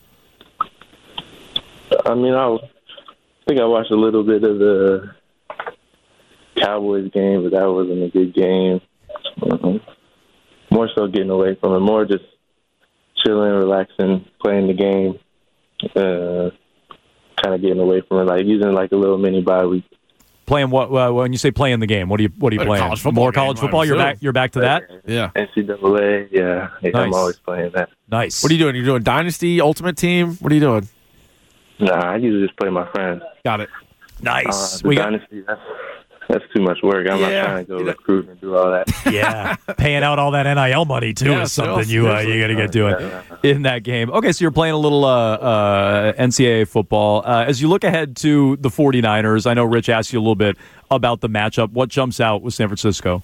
I mean, I think I watched a little bit of the Cowboys game, but that wasn't a good game. Mm-hmm. More so getting away from it, more just chilling, relaxing, playing the game, uh, kind of getting away from it, like using like a little mini bye week. Playing what? Uh, when you say playing the game, what are you what are you Like playing? college football More game, college I football. You're assume. back. You're back to that. Yeah. N C double A, yeah, yeah I'm Nice. always playing that. Nice. What are you doing? You're doing Dynasty, Ultimate Team? What are you doing? Nah, I usually just play my friends. Got it. Nice. Uh, the we got Dynasty, that's, that's too much work. I'm Yeah. not trying to go recruit and do all that. yeah, paying out all that N I L money too Yeah, is something you uh, you got to get doing Yeah. in that game. Okay, so you're playing a little uh, uh, N C double A football. Uh, as you look ahead to the 49ers, I know Rich asked you a little bit about the matchup. What jumps out with San Francisco?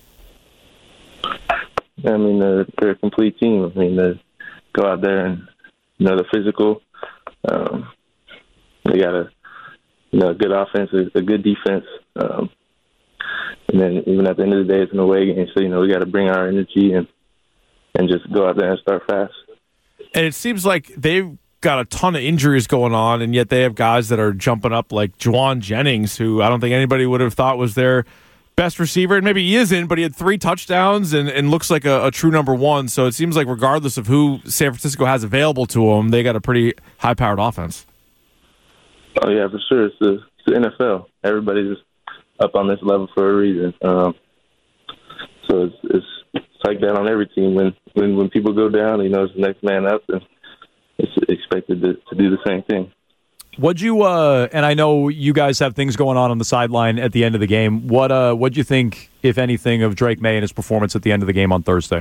I mean, they're, they're a complete team. I mean, they go out there and, you know, the physical. Um, they got a, you know, a good offense, a, a good defense. Um, and then even at the end of the day, it's an away game. So, you know, we got to bring our energy and and just go out there and start fast. And it seems like they've got a ton of injuries going on, and yet they have guys that are jumping up like Juwan Jennings, who I don't think anybody would have thought was their best receiver. And maybe he isn't, but he had three touchdowns and, and looks like a, a true number one. So it seems like regardless of who San Francisco has available to them, they got a pretty high-powered offense. Oh, yeah, for sure. It's the, it's the N F L. Everybody's up on this level for a reason. Um, so it's, it's it's like that on every team. When, when when people go down, you know, it's the next man up, and it's expected to, to do the same thing. What'd you uh, and I know you guys have things going on on the sideline at the end of the game. What uh, what'd you think, if anything, of Drake May and his performance at the end of the game on Thursday?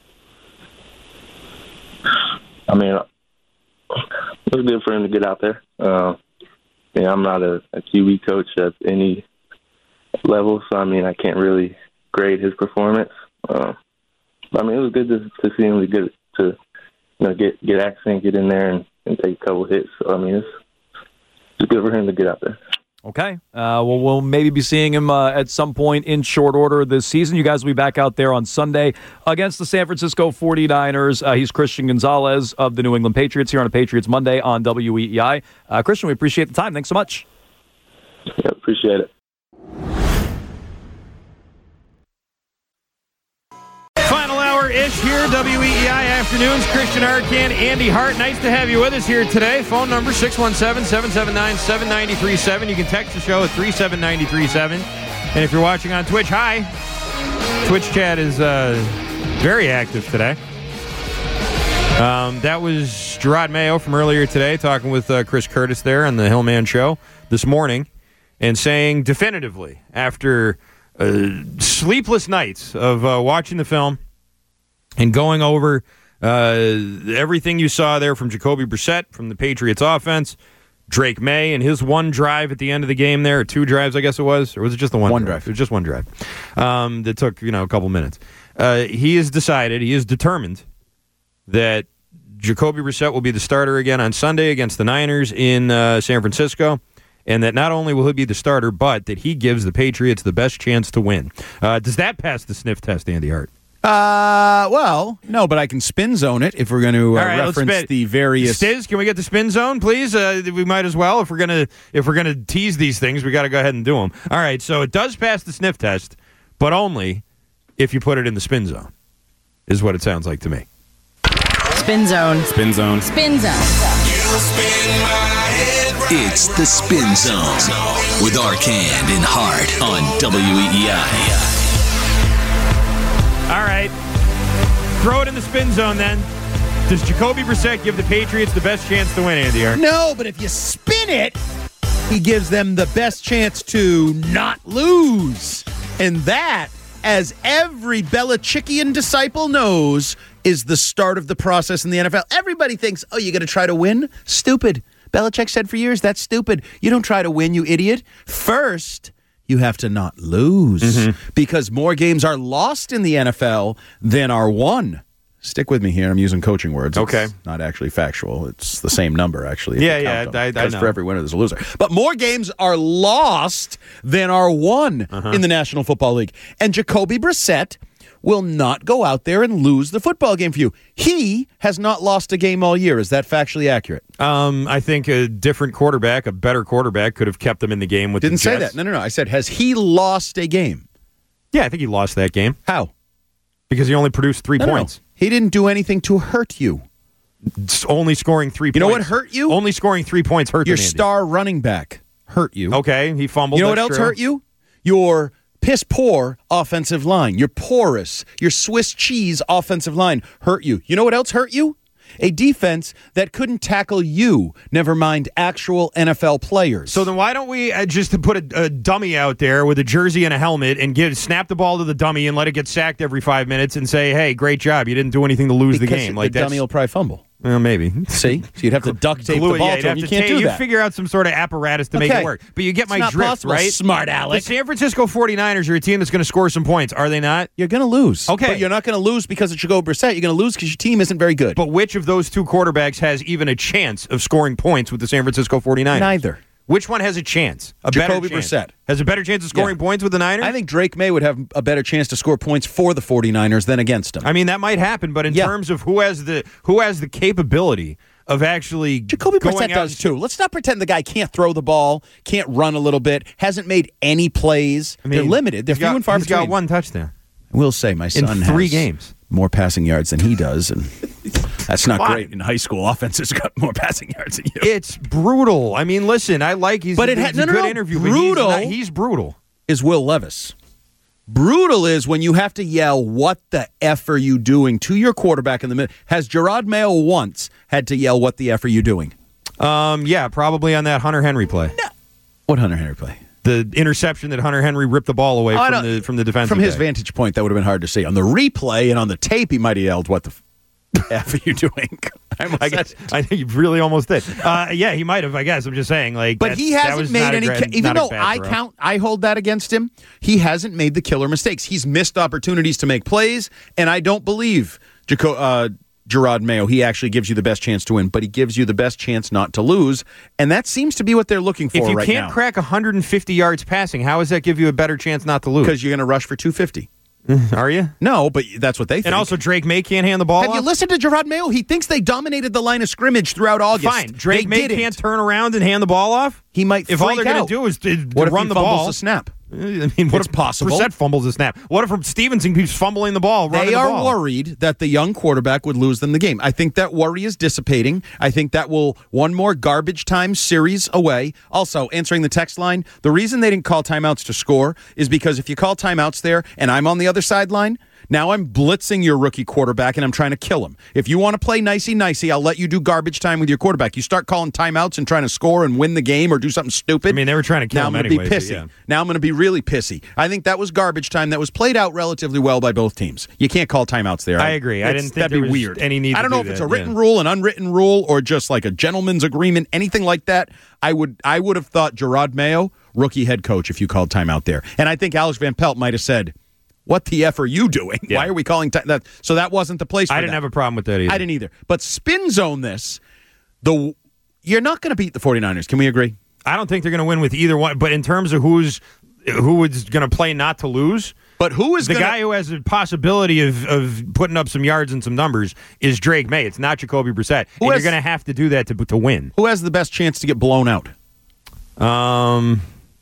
I mean, it was good for him to get out there. Uh, I mean, I'm not a, a Q B coach at any level, so I mean, I can't really grade his performance. Uh, but, I mean, it was good to, to see him to get to you know get get accent, get in there, and, and take a couple hits. So I mean, it's it's good for him to get out there. Okay. Uh, well, we'll maybe be seeing him uh, at some point in short order this season. You guys will be back out there on Sunday against the San Francisco 49ers. Uh, he's Christian Gonzalez of the New England Patriots here on a Patriots Monday on W E E I. Uh, Christian, we appreciate the time. Thanks so much. Yeah, appreciate it. Final hour-ish here, W E E I Afternoons. Christian Arcand, Andy Hart. Nice to have you with us here today. Phone number six one seven, seven seven nine, seven nine three seven. You can text the show at three seven nine three seven. And if you're watching on Twitch, hi. Twitch chat is uh, very active today. Um, that was Gerard Mayo from earlier today talking with uh, Chris Curtis there on the Hillman Show this morning and saying definitively after uh, sleepless nights of uh, watching the film and going over uh, everything you saw there from Jacoby Brissett, from the Patriots offense, Drake May and his one drive at the end of the game there, or two drives, I guess it was, or was it just the one, One drive? drive. It was just one drive um, that took, you know, a couple minutes. Uh, he has decided, he is determined that Jacoby Brissett will be the starter again on Sunday against the Niners in uh, San Francisco, and that not only will he be the starter, but that he gives the Patriots the best chance to win. Uh, does that pass the sniff test, Andy Hart? Uh, well, no, but I can spin zone it if we're going to uh, All right, let's reference spin. the various. Stiz, can we get the spin zone, please? Uh, we might as well if we're gonna if we're gonna tease these things. We got to go ahead and do them. All right, so it does pass the sniff test, but only if you put it in the spin zone. Is what it sounds like to me. Spin zone. Spin zone. Spin zone. It's the Spin Zone with Arcand and Hart on W E E I. All right, throw it in the spin zone then. Does Jacoby Brissett give the Patriots the best chance to win, Andy Hart? No, but if you spin it, he gives them the best chance to not lose. And that, as every Belichickian disciple knows, is the start of the process in the N F L. Everybody thinks, oh, you got to try to win? Stupid. Belichick said for years, that's stupid. You don't try to win, you idiot. First, you have to not lose mm-hmm. because more games are lost in the N F L than are won. Stick with me here. I'm using coaching words. Okay. It's not actually factual. It's the same number, actually. Yeah, yeah. I, I because know. for every winner, there's a loser. But more games are lost than are won uh-huh. in the National Football League. And Jacoby Brissett will not go out there and lose the football game for you. He has not lost a game all year. Is that factually accurate? Um, I think a different quarterback, a better quarterback, could have kept them in the game with Didn't the say Jets. that. No, no, no. I said, has he lost a game? Yeah, I think he lost that game. How? Because he only produced three no, points. No, no. He didn't do anything to hurt you. It's only scoring three you points. You know what hurt you? Only scoring three points hurt Your them, star running back hurt you. Okay, he fumbled. You know what That's else true. hurt you? Your piss poor offensive line. Your porous, your Swiss cheese offensive line hurt you. You know what else hurt you? A defense that couldn't tackle you, never mind actual N F L players. So then why don't we uh, just put a, a dummy out there with a jersey and a helmet and give snap the ball to the dummy and let it get sacked every five minutes and say, hey, great job. You didn't do anything to lose because the game. Like the dummy that's, will probably fumble. Well, maybe. See? So you'd have to duct tape Glue the it, ball yeah, to you'd him. have You to can't ta- do you that. figure out some sort of apparatus to make Okay. it work. But you get It's my not drift, possible, right? smart Alec. The San Francisco forty-niners are a team that's going to score some points, are they not? You're going to lose. Okay. But you're not going to lose because of Jacoby Brissett. You're going to lose because your team isn't very good. But which of those two quarterbacks has even a chance of scoring points with the San Francisco forty-niners? Neither. Which one has a chance? A Jacoby better chance? Brissett. Has a better chance of scoring Yeah. points with the Niners? I think Drake May would have a better chance to score points for the forty-niners than against them. I mean, that might happen, but in Yeah. terms of who has the who has the capability of actually Jacoby going Brissett out does too. Let's not pretend the guy can't throw the ball, can't run a little bit, hasn't made any plays. I mean, They're limited. They're he's few got, and far he's between. got one touchdown. I will say my son in three has games. more passing yards than he does, and that's not Fine. great in high school. Offenses got more passing yards than you. It's brutal. I mean, listen, I like he's, But a, it ha- he's no, a no, good no. interview. Brutal. But he's, not, he's brutal. Is Will Levis. Brutal is when you have to yell, what the F are you doing to your quarterback in the middle. Has Gerard Mayo once had to yell, what the F are you doing? Um, yeah, probably on that Hunter Henry play. No. What Hunter Henry play? The interception that Hunter Henry ripped the ball away Oh, I from don't- the from the defensive From his back. vantage point, that would have been hard to see. On the replay and on the tape, he might have yelled, what the F are you doing? I, almost I said guess it. I think you really almost did. Uh, yeah, he might have. I guess I'm just saying. Like, But that- he that hasn't was made not a any. gra- ki- even not a though bad I throw. count, I hold that against him. He hasn't made the killer mistakes. He's missed opportunities to make plays, and I don't believe Jaco- uh, Gerard Mayo. He actually gives you the best chance to win, but he gives you the best chance not to lose, and that seems to be what they're looking for If you right can't now. crack one hundred fifty yards passing, how does that give you a better chance not to lose? Because you're going to rush for two fifty. Are you? No, but that's what they think. And also, Drake May can't hand the ball Have off? you listened to Gerard Mayo? He thinks they dominated the line of scrimmage throughout August. Fine. Drake They May didn't. can't turn around and hand the ball off? He might If all freak they're going out. to do is to, to What if run he the fumbles ball. the snap? I mean, what It's if possible. Brissett fumbles the snap? What if Stevenson keeps fumbling the ball, running They the are ball? worried that the young quarterback would lose them the game. I think that worry is dissipating. I think that will one more garbage time series away. Also, answering the text line, the reason they didn't call timeouts to score is because if you call timeouts there and I'm on the other sideline, Now I'm blitzing your rookie quarterback, and I'm trying to kill him. If you want to play nicey-nicey, I'll let you do garbage time with your quarterback. You start calling timeouts and trying to score and win the game or do something stupid. I mean, they were trying to kill now him I'm going to anyway, be but pissy. yeah. Now I'm going to be really pissy. I think that was garbage time that was played out relatively well by both teams. You can't call timeouts there. I agree. I It's- didn't think that'd there be was weird. any need I don't to know do if it's that, a written yeah. rule, an unwritten rule, or just like a gentleman's agreement, anything like that. I would I would have thought Gerard Mayo, rookie head coach, if you called timeout there. And I think Alex Van Pelt might have said, what the F are you doing? Yeah. Why are we calling time that? So that wasn't the place for I didn't that. have a problem with that either. I didn't either. But spin zone this, the you're not going to beat the 49ers. Can we agree? I don't think they're going to win with either one. But in terms of who's who is going to play not to lose, but who is the gonna, guy who has a possibility of, of putting up some yards and some numbers is Drake May. It's not Jacoby Brissett. And has- you're going to have to do that to to win. Who has the best chance to get blown out? Um,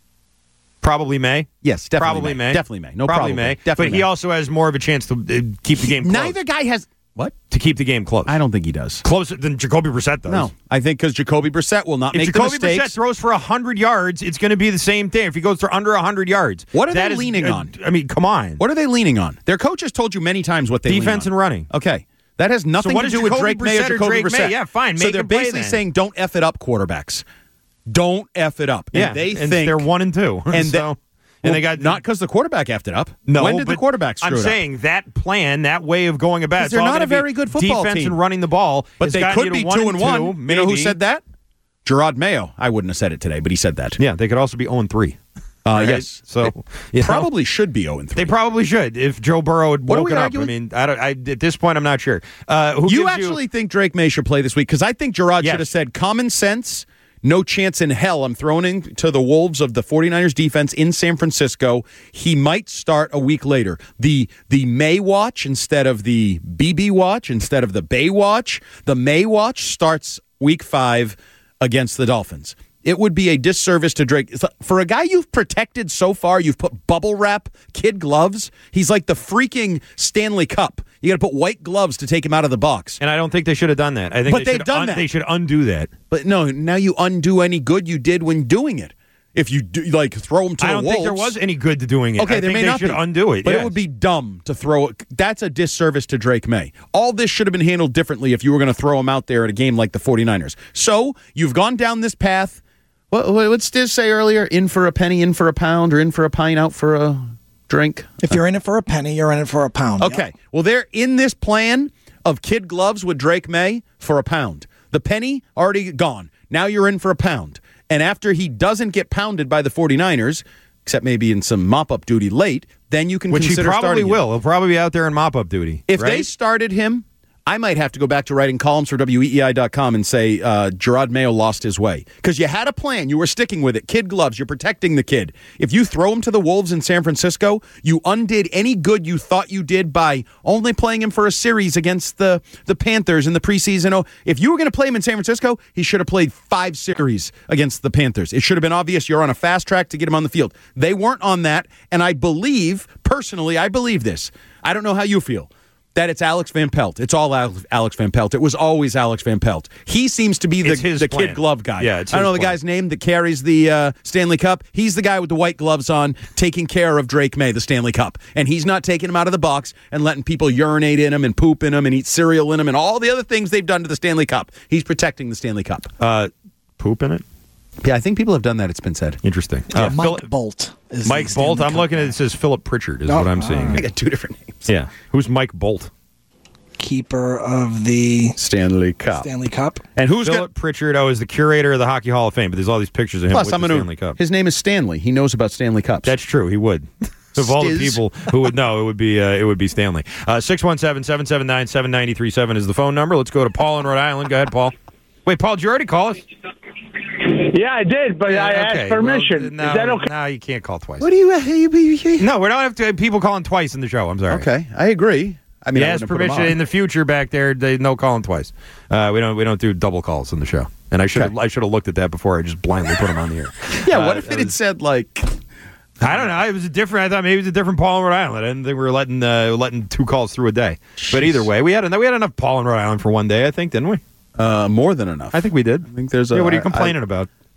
probably May. Yes, definitely probably May. May. Definitely May. No probably problem. May. Definitely but May. he also has more of a chance to uh, keep the game close. Neither guy has what to keep the game close. I don't think he does. Closer than Jacoby Brissett does. No, I think because Jacoby Brissett will not If make Jacoby the mistakes. Brissett throws for one hundred yards, it's going to be the same thing. If he goes for under one hundred yards. What are that they is, leaning uh, on? I mean, come on. What are they leaning on? Their coach has told you many times what they lean Defense on. and running. Okay. That has nothing what to is do with Jacoby Drake May or Brissett or Jacoby Drake Brissett. May? Yeah, fine, So make they're him play basically then. saying don't F it up, quarterbacks. Don't F it up. And Yeah, they and think they're one and two. And, so, they, and well, they got not because the quarterback effed it up. no. When did the but quarterback screw I'm it up? saying that plan, that way of going about. 'Cause It's they're all not gonna a very be good football defense team. and running the ball. But has they gotten could you be to one two and one. two, You know who maybe. said that? Gerard Mayo. I wouldn't have said it today, but he said that. Yeah, they could also be zero and three. Uh, Right? Yes. So They you know, probably should be zero and three. They probably should if Joe Burrow had What are we woken up. arguing? I mean, I don't, I, at this point, I'm not sure. Uh, who you gives actually think Drake May should play this week? Because I think Gerard Yes. should have said common sense, no chance in hell. I'm throwing into the wolves of the 49ers defense in San Francisco. He might start a week later. The the May watch instead of the B B watch, instead of the Bay watch. The May watch starts week five against the Dolphins. It would be a disservice to Drake. It's like- For a guy you've protected so far, you've put bubble wrap, kid gloves. He's like the freaking Stanley Cup. You got to put white gloves to take him out of the box. And I don't think they should have done that. I think But they they've should done un- that. They should undo that. But no, now you undo any good you did when doing it. If you do, like throw them to I the don't wolves. think there was any good to doing it. Okay, I there think may they not should be. undo it. But yes. it would be dumb to throw it. That's a disservice to Drake May. All this should have been handled differently if you were going to throw him out there at a game like the 49ers. So you've gone down this path. What, what did Stiz say earlier? In for a penny, in for a pound, or in for a pint, out for a drink? If you're in it for a penny, you're in it for a pound. Okay. Well, they're in this plan of kid gloves with Drake May for a pound. The penny already gone. Now you're in for a pound. And after he doesn't get pounded by the 49ers, except maybe in some mop-up duty late, then you can Which he consider probably starting him. will. He'll probably be out there in mop-up duty. If right? they started him, I might have to go back to writing columns for W E E I dot com and say uh, Gerard Mayo lost his way. Because you had a plan. You were sticking with it. Kid gloves. You're protecting the kid. If you throw him to the Wolves in San Francisco, you undid any good you thought you did by only playing him for a series against the, the Panthers in the preseason. Oh, if you were going to play him in San Francisco, he should have played five series against the Panthers. It should have been obvious you're on a fast track to get him on the field. They weren't on that, and I believe, personally, I believe this. I don't know how you feel. That it's Alex Van Pelt. It's all Alex Van Pelt. It was always Alex Van Pelt. He seems to be the, It's his the plan. kid glove guy. Yeah, it's I don't his know the plan. guy's name that carries the uh, Stanley Cup. He's the guy with the white gloves on taking care of Drake May, the Stanley Cup. And he's not taking him out of the box and letting people urinate in him and poop in him and eat cereal in him and all the other things they've done to the Stanley Cup. He's protecting the Stanley Cup. Uh, poop in it? Yeah, I think people have done that, it's been said. Interesting. Yeah, Uh, Mike Phil- Bolt. Is Mike the Bolt? Stanley I'm Cup looking at guy. it. It says Philip Pritchard is Oh, what I'm seeing. I got two different names. Yeah. Who's Mike Bolt? Keeper of the Stanley Cup. Stanley Cup. And who's Philip Pritchard? Oh, is the curator of the Hockey Hall of Fame, but there's all these pictures of him Plus, with I'm the gonna, Stanley Cup. his name is Stanley. He knows about Stanley Cups. That's true. He would. Of all the Stiz. people who would know, it would be uh, it would be Stanley. Uh, six one seven, seven seven nine, seven nine three seven is the phone number. Let's go to Paul in Rhode Island. Go ahead, Paul. Wait, Paul, did you already call us? Yeah, I did, but I asked permission. Well, no, Is that okay? No, you can't call twice. What do you... you No, we don't have to have people calling twice in the show. I'm sorry. Okay, I agree. I mean, you I ask wouldn't put him permission on. in the future back there. They no calling twice. Uh, we don't we don't do double calls in the show. And I should have I should have looked at that before I just blindly put them on the air. Yeah, Uh, what if it had said, like... I don't know. It was a different. I thought maybe it was a different Paul in Rhode Island. I didn't think we were letting uh, letting two calls through a day. But either way, we had we had enough Paul in Rhode Island for one day. I think, didn't we? Uh, more than enough. I think we did. I think there's a... Yeah, what are you I- complaining I- about?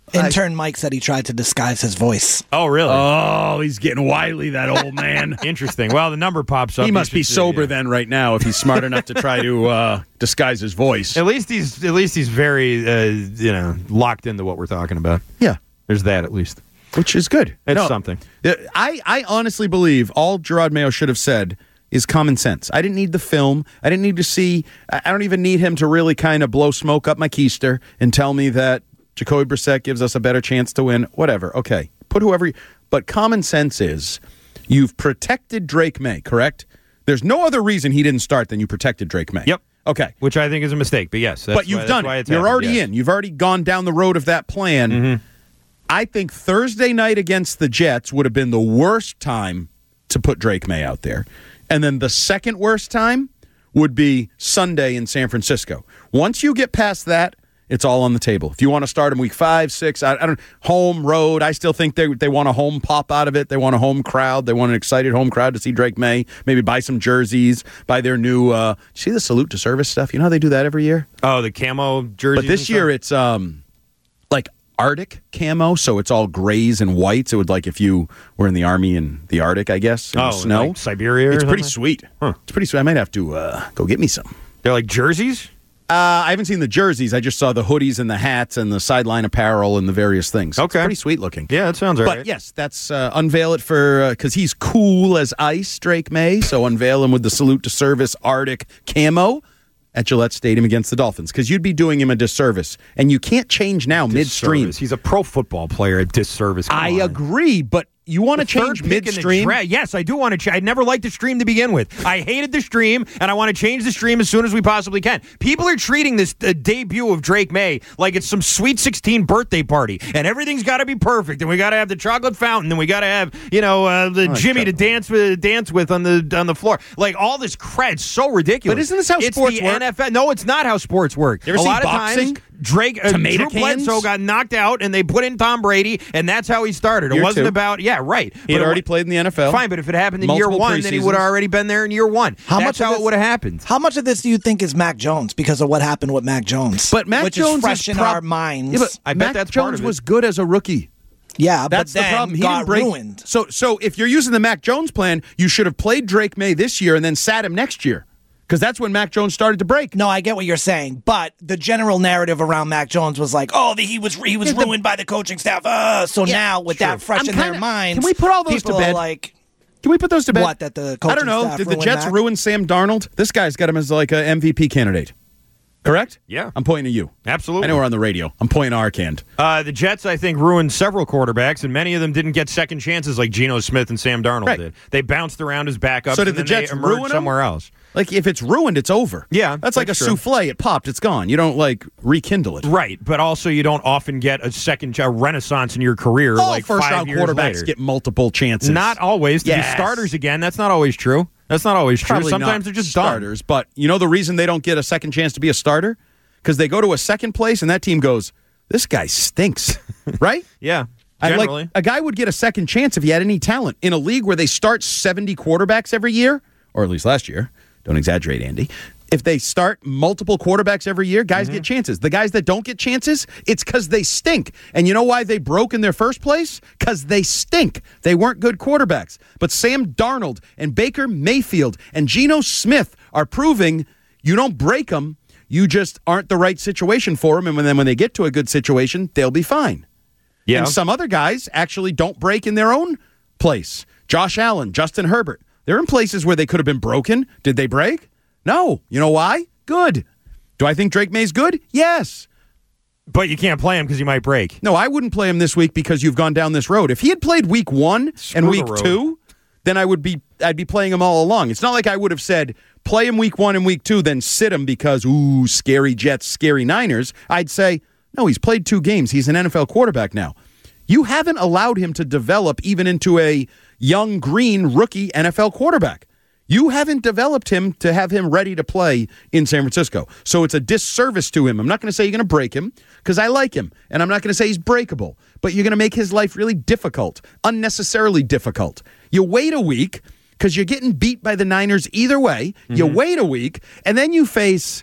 Intern Mike said he tried to disguise his voice. Oh, really? Oh, he's getting wily, that old man. Interesting. Well, the number pops up. He must You be should see, sober yeah. then right now if he's smart enough to try to uh, disguise his voice. At least he's at least he's very uh, you know locked into what we're talking about. Yeah. There's that at least. Which is good. It's No, something. I, I honestly believe all Gerard Mayo should have said is common sense. I didn't need the film. I didn't need to see. I I don't even need him to really kind of blow smoke up my keister and tell me that Jacoby Brissett gives us a better chance to win. Whatever. Okay. Put whoever you, but common sense is you've protected Drake May, correct? There's no other reason he didn't start than you protected Drake May. Yep. Okay. Which I think is a mistake, but yes. That's But you've why, done that's why it. it's You're happened, already yes. in. You've already gone down the road of that plan. Mm-hmm. I think Thursday night against the Jets would have been the worst time to put Drake May out there. And then the second worst time would be Sunday in San Francisco. Once you get past that, it's all on the table. If you want to start him week five, six, I, I don't home, road, I still think they they want a home pop out of it. They want a home crowd. They want an excited home crowd to see Drake May. Maybe buy some jerseys, buy their new, uh, see the salute to service stuff? You know how they do that every year? Oh, the camo jerseys. But this and year stuff? it's um like Arctic camo, so it's all grays and whites. It would like if you were in the army in the Arctic, I guess. In Oh, the snow, like Siberia or It's pretty something? sweet. Huh. It's pretty sweet. I might have to uh, go get me some. They're like jerseys? Uh, I haven't seen the jerseys. I just saw the hoodies and the hats and the sideline apparel and the various things. Okay. It's pretty sweet looking. Yeah, that sounds all But right. yes, that's uh, unveil it for because he's cool as ice, Drake May. So unveil him with the salute to service Arctic camo at Gillette Stadium against the Dolphins because you'd be doing him a disservice, and you can't change now midstream. Disservice. He's a pro football player at disservice. Come I on. agree, but you want to The third change pick in the midstream? dra- Yes, I do want to change. I never liked the stream to begin with. I hated the stream, and I want to change the stream as soon as we possibly can. People are treating this uh, debut of Drake May like it's some Sweet sixteen birthday party, and everything's got to be perfect, and we got to have the chocolate fountain, and we got to have you know uh, the Oh, Jimmy to dance with dance with on the on the floor. Like all this cred's so ridiculous. But isn't this how it's sports the work? N F L. No, it's not how sports work. You ever a seen lot boxing? of times. Drake, uh, Tomato Drew cans? Bledsoe got knocked out, and they put in Tom Brady, and that's how he started. It Year wasn't two. about yeah, right. He But had it already wa- played in the N F L. Fine, but if it happened in Multiple year one, then he preseasons. would have already been there in year one. How That's much of how this- it would have happened. How much of this do you think is Mac Jones because of what happened with Mac Jones? But Mac which Jones is fresh is in prob- our minds. Yeah, but I bet Mac that's part Jones of it. was good as a rookie. Yeah, That's but the then problem. He got didn't break. ruined. So, so if you're using the Mac Jones plan, you should have played Drake May this year and then sat him next year, because that's when Mac Jones started to break. No, I get what you're saying, but the general narrative around Mac Jones was like, "Oh, the, he was he was Yeah, the- ruined by the coaching staff." Uh, so Yeah, now, with sure. that fresh I'm in kinda- their minds, can we put all those people to bed? Are like, Can we put those to bed? What, that the I coaching don't know. staff Did the ruined Jets Mac? ruin Sam Darnold? This guy's got him as like a M V P candidate. Correct? Yeah. I'm pointing to you. Absolutely. I know we're on the radio. I'm pointing to our hand. Uh, the Jets, I think, ruined several quarterbacks, and many of them didn't get second chances like Geno Smith and Sam Darnold Right. did. They bounced around as backups, So did and the then Jets they emerged ruin 'em? somewhere else. Like, if it's ruined, it's over. Yeah, That's like a that's true. souffle. It popped. It's gone. You don't, like, rekindle it. Right, but also you don't often get a second a renaissance in your career All like first five round years quarterbacks later. get multiple chances. Not always. To Yes. be starters again, that's not always true. That's not always true. Probably Sometimes not they're just starters. But you know the reason they don't get a second chance to be a starter? Because they go to a second place and that team goes, this guy stinks. Right? done. Yeah, I generally. like a guy would get a second chance if he had any talent in a league where they start seventy quarterbacks every year, or at least last year. Don't exaggerate, Andy. If they start multiple quarterbacks every year, guys Mm-hmm. get chances. The guys that don't get chances, it's because they stink. And you know why they broke in their first place? Because they stink. They weren't good quarterbacks. But Sam Darnold and Baker Mayfield and Geno Smith are proving you don't break them. You just aren't the right situation for them. And then when they get to a good situation, they'll be fine. Yeah. And some other guys actually don't break in their own place. Josh Allen, Justin Herbert. They're in places where they could have been broken. Did they break? No. You know why? Good. Do I think Drake May's good? Yes. But you can't play him because you might break. No, I wouldn't play him this week because you've gone down this road. If he had played week one Screw and the week road. two, then I would be I'd be playing him all along. It's not like I would have said play him week one and week two, then sit him because ooh, scary Jets, scary Niners. I'd say no, he's played two games. He's an N F L quarterback now. You haven't allowed him to develop even into a young green rookie N F L quarterback. You haven't developed him to have him ready to play in San Francisco. So it's a disservice to him. I'm not going to say you're going to break him because I like him. And I'm not going to say he's breakable. But you're going to make his life really difficult, unnecessarily difficult. You wait a week because you're getting beat by the Niners either way. You Mm-hmm. wait a week, and then you face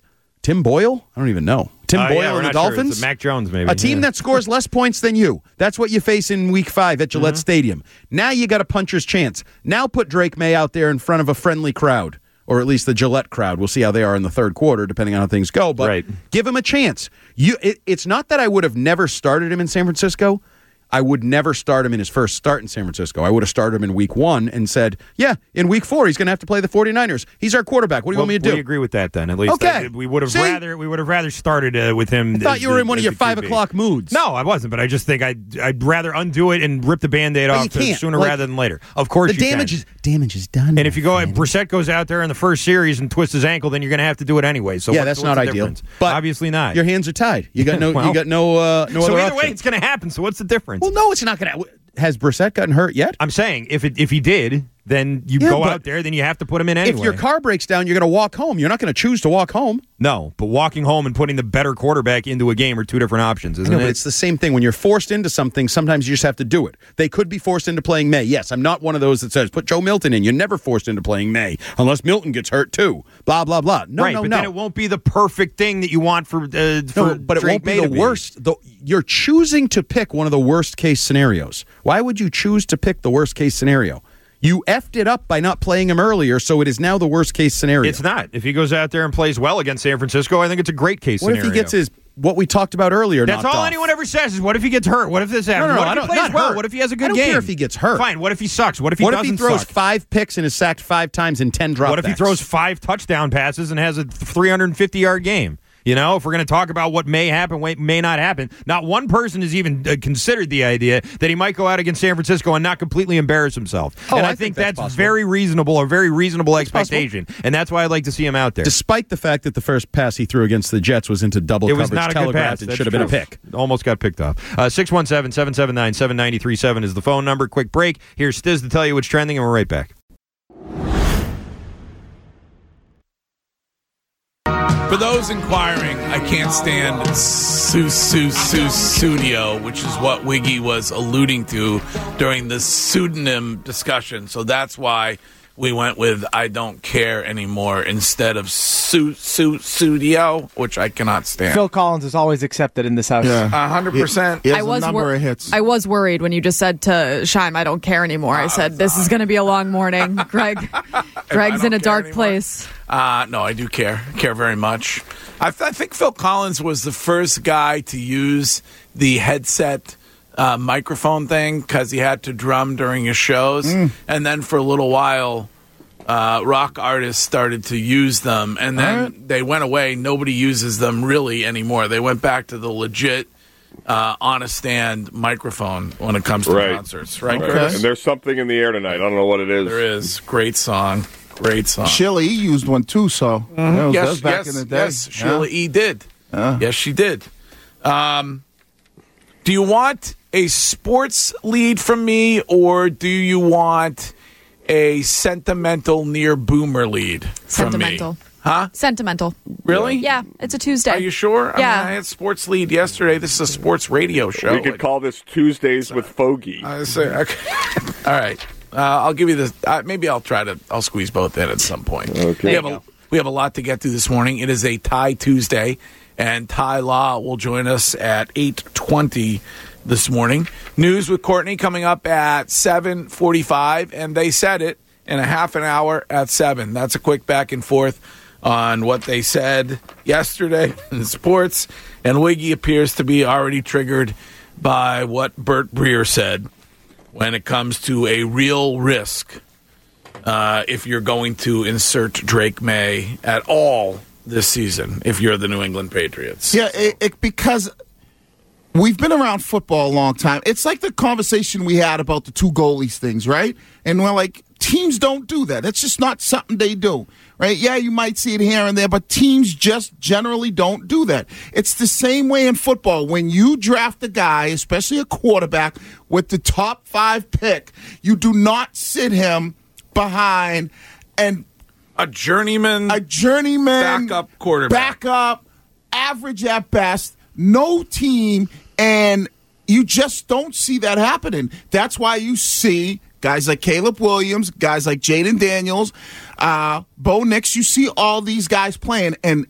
Tim Boyle? I don't even know. Tim Uh, Boyle yeah, we're and the not sure. Dolphins? It's Mac Jones, maybe. A team Yeah. that scores less points than you. That's what you face in week five at Gillette Mm-hmm. Stadium. Now you got a puncher's chance. Now put Drake May out there in front of a friendly crowd, or at least the Gillette crowd. We'll see how they are in the third quarter, depending on how things go. But give him a chance. You, it, it's not that I would have never started him in San Francisco. I would never start him in his first start in San Francisco. I would have started him in week one and said, yeah, in week four, he's going to have to play the 49ers. He's our quarterback. What do you Well, want me to do? We agree with that then. At least Okay. I- we would have See? rather we would have rather started uh, with him. I thought as you were the- in one of as your the five Q B. o'clock moods. No, I wasn't. But I just think I'd I'd rather undo it and rip the Band-Aid But off you can't. sooner Like, rather than later. Of course, the you damage can. is damage is done. And if you go, if Brissett goes out there in the first series and twists his ankle, then you're going to have to do it anyway. So yeah, what's- that's what's not the ideal. difference? But obviously not. Your hands are tied. You got no. Well, you got no. Uh, no so other either way, option. it's going to happen. So what's the difference? Well, no, it's not going to. Has Brissett gotten hurt yet? I'm saying if it, if he did, then you Yeah, go but out there, then you have to put him in anyway. If your car breaks down, you're going to walk home. You're not going to choose to walk home. No, but walking home and putting the better quarterback into a game are two different options, isn't I know, it? but it's the same thing. When you're forced into something, sometimes you just have to do it. They could be forced into playing May. Yes, I'm not one of those that says put Joe Milton in. You're never forced into playing May unless Milton gets hurt too. Blah blah blah. No, right, no, but no. then it won't be the perfect thing that you want for. Uh, for No, but it Drake won't be May the to worst. The, you're choosing to pick one of the worst case scenarios. Why would you choose to pick the worst case scenario? You effed it up by not playing him earlier, so it is now the worst case scenario. It's not. If he goes out there and plays well against San Francisco, I think it's a great case What scenario. if he gets his what we talked about earlier? That's knocked all off? anyone ever says is, what if he gets hurt? What if this happens? No, no, no, what I if don't- he plays not well? hurt. What if he has a good I don't game? care if he gets hurt. Fine. What if he sucks? What if he What if doesn't he throws suck? five picks and is sacked five times in ten dropbacks? What if he throws five touchdown passes and has a three hundred fifty yard game? You know, if we're going to talk about what may happen, what may not happen, not one person has even uh, considered the idea that he might go out against San Francisco and not completely embarrass himself. Oh, and I, I think, think that's that's, possible. very reasonable, a very reasonable It's possible. expectation. And that's why I'd like to see him out there. Despite the fact that the first pass he threw against the Jets was into double It coverage, was not a good telegraphed, pass. it That's should have been a true. pick. Almost got picked off. Uh, six one seven, seven seven nine, seven nine three seven is the phone number. Quick break. Here's Stiz to tell you what's trending, and we're right back. For those inquiring, I can't stand Su Su Su Studio, which is what Wiggy was alluding to during the pseudonym discussion. So that's why we went with I don't care anymore instead of Su Su Studio, which I cannot stand. Phil Collins is always accepted in this house. A hundred percent. I was wor- I was worried when you just said to Shime, I don't care anymore. I said, this is going to be a long morning. Greg, Greg's in a dark place. Uh, no, I do care. I care very much. I, th- I think Phil Collins was the first guy to use the headset uh, microphone thing because he had to drum during his shows. Mm. And then for a little while, uh, rock artists started to use them. And then Alright. they went away. Nobody uses them really anymore. They went back to the legit uh, on a stand microphone when it comes to Right. concerts. Right, Okay. Curtis? And there's something in the air tonight. I don't know what it is. There is. Great song. Great song. Sheila E. used one too, so that was, yes, that was back yes, in the day. yes. Sheila Yeah. E. did. Yeah. Yes, she did. Um, do you want a sports lead from me, or do you want a sentimental near boomer lead from Sentimental. me? Huh? Sentimental. Really? Yeah, it's a Tuesday. Are you sure? I Yeah. mean, I had sports lead yesterday. This is a sports radio show. We could call this Tuesdays with Fogey. I say, okay. All right. Uh, I'll give you this. Uh, maybe I'll try to. I'll squeeze both in at some point. Okay. We have a we have a lot to get through this morning. It is a Tie Tuesday, and Ty Law will join us at eight twenty this morning. News with Courtney coming up at seven forty-five, and they said it in a half an hour at seven. That's a quick back and forth on what they said yesterday in sports, and Wiggy appears to be already triggered by what Bert Breer said when it comes to a real risk uh, if you're going to insert Drake May at all this season, if you're the New England Patriots. Yeah, it, it, because we've been around football a long time. It's like the conversation we had about the two goalies things, right? And we're like, teams don't do that. That's just not something they do, right? Yeah, you might see it here and there, but teams just generally don't do that. It's the same way in football. When you draft a guy, especially a quarterback, with the top five pick, you do not sit him behind and a journeyman, a journeyman backup quarterback, backup, average at best, no team, and you just don't see that happening. That's why you see guys like Caleb Williams, guys like Jaden Daniels, uh, Bo Nix. You see all these guys playing, and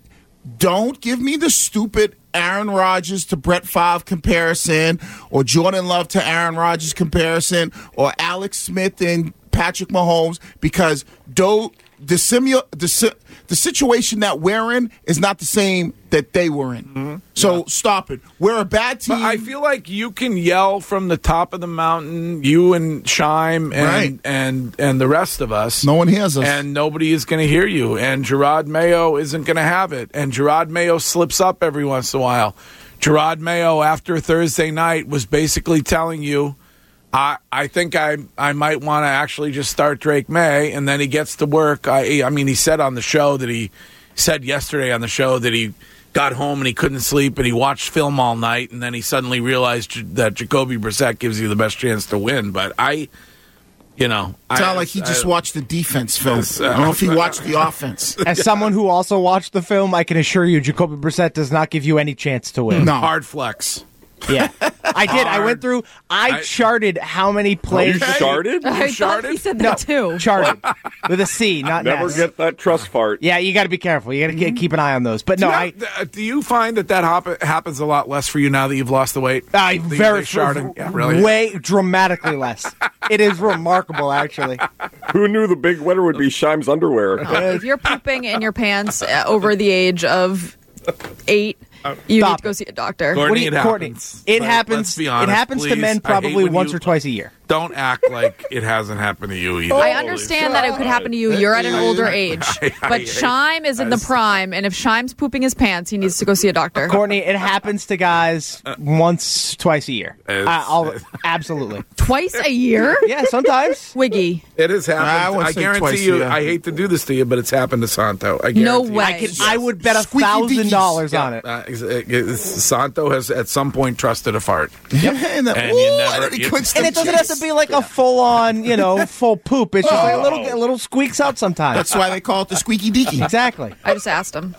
Don't give me the stupid Aaron Rodgers to Brett Favre comparison or Jordan Love to Aaron Rodgers comparison or Alex Smith and Patrick Mahomes, because do, the, simu, the, the situation that we're in is not the same that they were in. Mm-hmm. So yeah. Stop it. We're a bad team. But I feel like you can yell from the top of the mountain, you and Shime and right. and and the rest of us. No one hears us. And nobody is going to hear you. And Gerard Mayo isn't going to have it. And Gerard Mayo slips up every once in a while. Gerard Mayo, after Thursday night, was basically telling you, I, I think I I might want to actually just start Drake May, and then he gets to work. I I mean, he said on the show that he said yesterday on the show that he got home and he couldn't sleep and he watched film all night, and then he suddenly realized that Jacoby Brissett gives you the best chance to win. But I, you know, it's I, not like he just I, watched the defense film. I don't know if he watched the offense. As someone who also watched the film, I can assure you, Jacoby Brissett does not give you any chance to win. No. Hard flex. Yeah, I did. I went through. I, I charted how many plays. You charted? I You thought charted? he said No, that too. charted with a C, not an Never S. get that trust fart. Yeah, you got to be careful. You got to keep an eye on those. But no, do you, I. have, do you find that that hop- happens a lot less for you now that you've lost the weight? I The- very the sharding? Yeah, really? way dramatically less. It is remarkable, actually. Who knew the big winner would be Shime's underwear? If you're pooping in your pants uh, over the age of eight, you Stop need to go see a doctor. Courtney, What do you- it Courtney, happens. it Let- happens. let's be honest, it happens to please. men I hate probably when once you- or twice a year. Don't act like it hasn't happened to you either. I understand that it could happen to you. You're at an older age. But Shime is in the prime, and if Shime's pooping his pants, he needs to go see a doctor. Courtney, it happens to guys once, twice a year. It's- I, I'll, absolutely. Twice a year? Yeah, sometimes. Wiggy. It has happened. I I, wouldn't say twice guarantee a you. year. I hate to do this to you, but it's happened to Santo. I guarantee No you. way. I, can, I would bet a Squeaky thousand dollars Yeah, on it. uh, ex- ex- Santo has at some point trusted a fart. and, the, And ooh, you never- and then he you- clicks And the it doesn't have to cheeks. be like a full-on, you know, full poop. It's just like a little, a little squeaks out sometimes. That's why they call it the squeaky deaky. Exactly. I just asked him.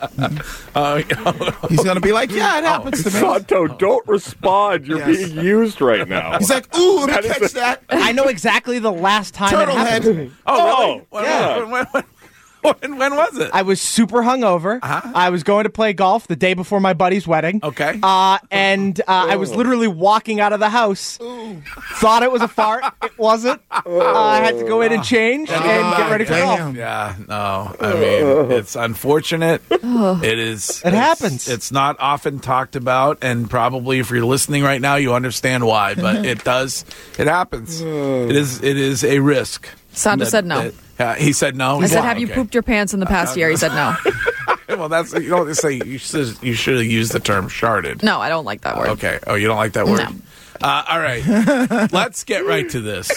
Uh, He's going to be like, yeah, it happens to me. Santo, don't respond. You're Yes. being used right now. He's like, ooh, let That me is catch a- that. I know exactly the last time it Turtle happened to head. me. oh, really? When, yeah. when, when, when, when, when was it? I was super hungover. Uh-huh. I was going to play golf the day before my buddy's wedding. Okay. Uh, and uh, I was literally walking out of the house. Thought it was a fart. It wasn't. Uh, I had to go in and change and get ready for golf. Damn. Yeah, no. I mean, it's unfortunate. It is. It it's- happens. It's not often talked about, and probably if you're listening right now, you understand why. But it does. It happens. It is. It is a risk. Santa That- said no. that- yeah, he said no. I said, Well, have you okay. pooped your pants in the past year? He said no. Well, that's you don't say. You should. You should have used the term sharded. No, I don't like that word. Okay. Oh, you don't like that word? No. Uh, all right. Let's get right to this.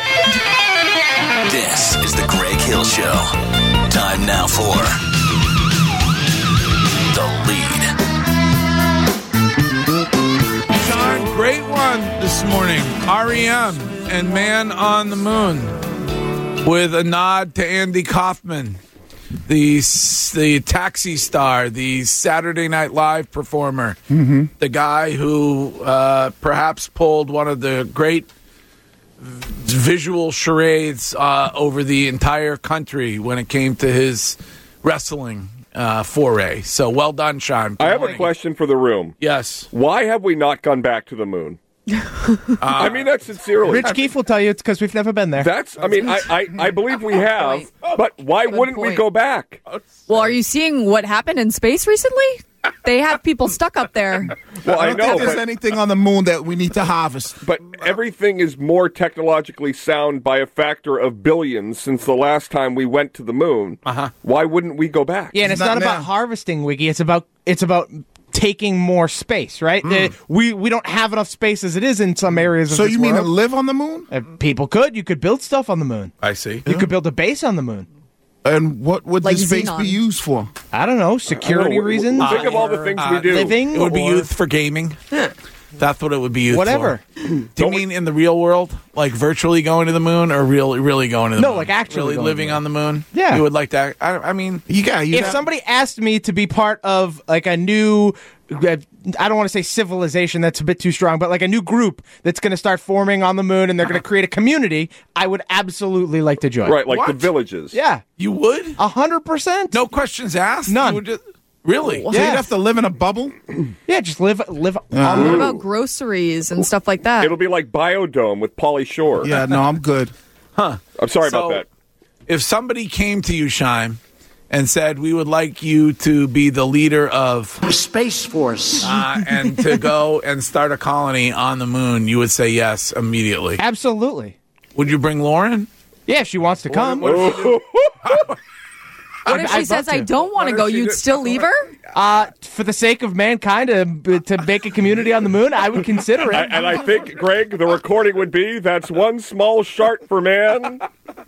This is the Greg Hill Show. Time now for The Lead. Sean, great one this morning. R E M and Man on the Moon with a nod to Andy Kaufman, the the taxi star, the Saturday Night Live performer, Mm-hmm. the guy who uh, perhaps pulled one of the great visual charades uh, over the entire country when it came to his wrestling uh, foray. So well done, Sean. Good I have morning. a question for the room. Yes. Why have we not gone back to the moon? I mean that sincerely. Rich Keefe will tell you it's because we've never been there. That's. I mean, I, I, I believe we have, but why Good wouldn't we point. go back? Well, are you seeing what happened in space recently? They have people stuck up there. Well, I I don't know, think there's but, anything on the moon that we need to harvest. but everything is more technologically sound by a factor of billions since the last time we went to the moon. Uh-huh. Why wouldn't we go back? Yeah, and it's Not not, about now. harvesting, Wiggy. It's about it's about taking more space, right? The- we we don't have enough space as it is in some areas of So this you mean to world. live on the moon? Uh, people could. You could build stuff on the moon. I see. You could build a base on the moon. And what would Like this space Xenon. be used for? I don't know, security I don't know. reasons, Think of all the things we do. living, It would be or used for gaming. That's what it would be used whatever. for. Do you mean in the real world, like virtually going to the moon, or really, really going to the No, moon? like actually really going to living the moon. on the moon. Yeah. you would like that. I, I mean, You got you. If somebody asked me to be part of like a new, uh, I don't want to say civilization, that's a bit too strong, but like a new group that's going to start forming on the moon and they're going to create a community, I would absolutely like to join. Right, like the What? villages. Yeah, you would. a hundred percent. No questions asked. None. You would just- Really? So you'd have to live in a bubble? Yeah, just live live Yeah. on the What about groceries and stuff like that? It'll be like Biodome with Pauly Shore. Yeah, no, I'm good. Huh. I'm sorry So, about that. If somebody came to you, Shime, and said, we would like you to be the leader of Space Force uh, and to go and start a colony on the moon, you would say yes immediately. Absolutely. Would you bring Lauren? Yeah, if she wants to come. What if she did? What if she I'd says, love I to. don't want to What go? if she You'd did- still leave her? Uh, for the sake of mankind, to, to make a community on the moon, I would consider it. I, and I think, Greg, the recording would be, that's one small shart for man.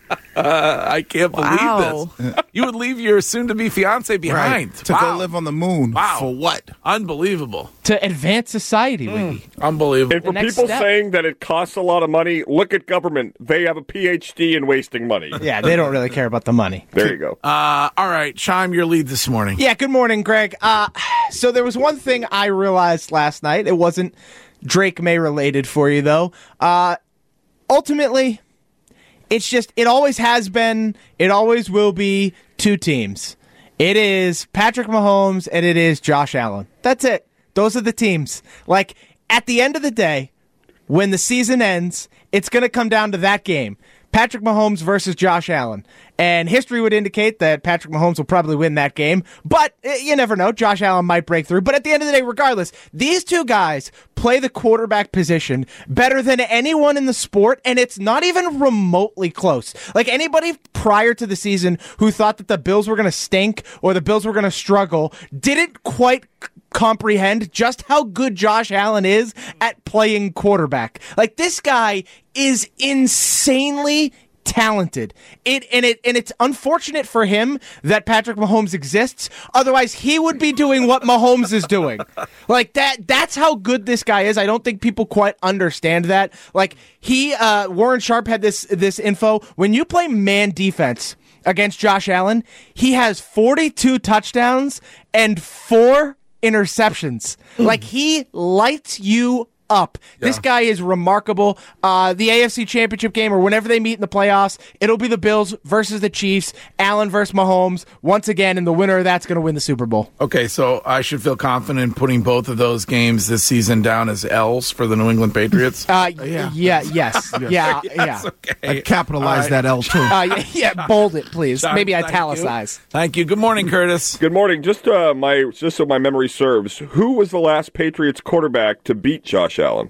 Uh, I can't believe Wow. this. You would leave your soon-to-be fiance behind. Right. To Wow. go live on the moon. Wow. For what? Unbelievable. To advance society, Wiggy. Unbelievable. And for next people step. saying that it costs a lot of money, look at government. They have a P H D in wasting money. Yeah, they don't really care about the money. There you go. Uh, all right, Shime, your lead this morning. Yeah, good morning, Greg. Uh, so there was one thing I realized last night. It wasn't Drake May related for you, though. Uh, ultimately, it's just, it always has been, it always will be two teams. It is Patrick Mahomes and it is Josh Allen. That's it. Those are the teams. Like, at the end of the day, when the season ends, it's going to come down to that game. Patrick Mahomes versus Josh Allen. And history would indicate that Patrick Mahomes will probably win that game. But eh, you never know. Josh Allen might break through. But at the end of the day, regardless, these two guys play the quarterback position better than anyone in the sport. And it's not even remotely close. Like, anybody prior to the season who thought that the Bills were going to stink or the Bills were going to struggle didn't quite comprehend just how good Josh Allen is at playing quarterback. Like, this guy is insanely talented. It and it and it's unfortunate for him that Patrick Mahomes exists. Otherwise, he would be doing what Mahomes is doing. Like that that's how good this guy is. I don't think people quite understand that. Like he uh Warren Sharp had this this info. When you play man defense against Josh Allen, he has forty-two touchdowns and four interceptions. Like, he lights you up. Yeah. This guy is remarkable. Uh, the A F C Championship game, or whenever they meet in the playoffs, it'll be the Bills versus the Chiefs, Allen versus Mahomes, once again, and the winner of that's going to win the Super Bowl. Okay, so I should feel confident in putting both of those games this season down as L's for the New England Patriots? Uh, yeah. yeah, yes. Yeah, yes, yeah. Okay. I capitalize right. that L, too. Uh, yeah, yeah, bold it, please. Sorry, Maybe thank italicize. You. Thank you. Good morning, Curtis. Good morning. Just uh, my just so my memory serves, who was the last Patriots quarterback to beat Josh Allen?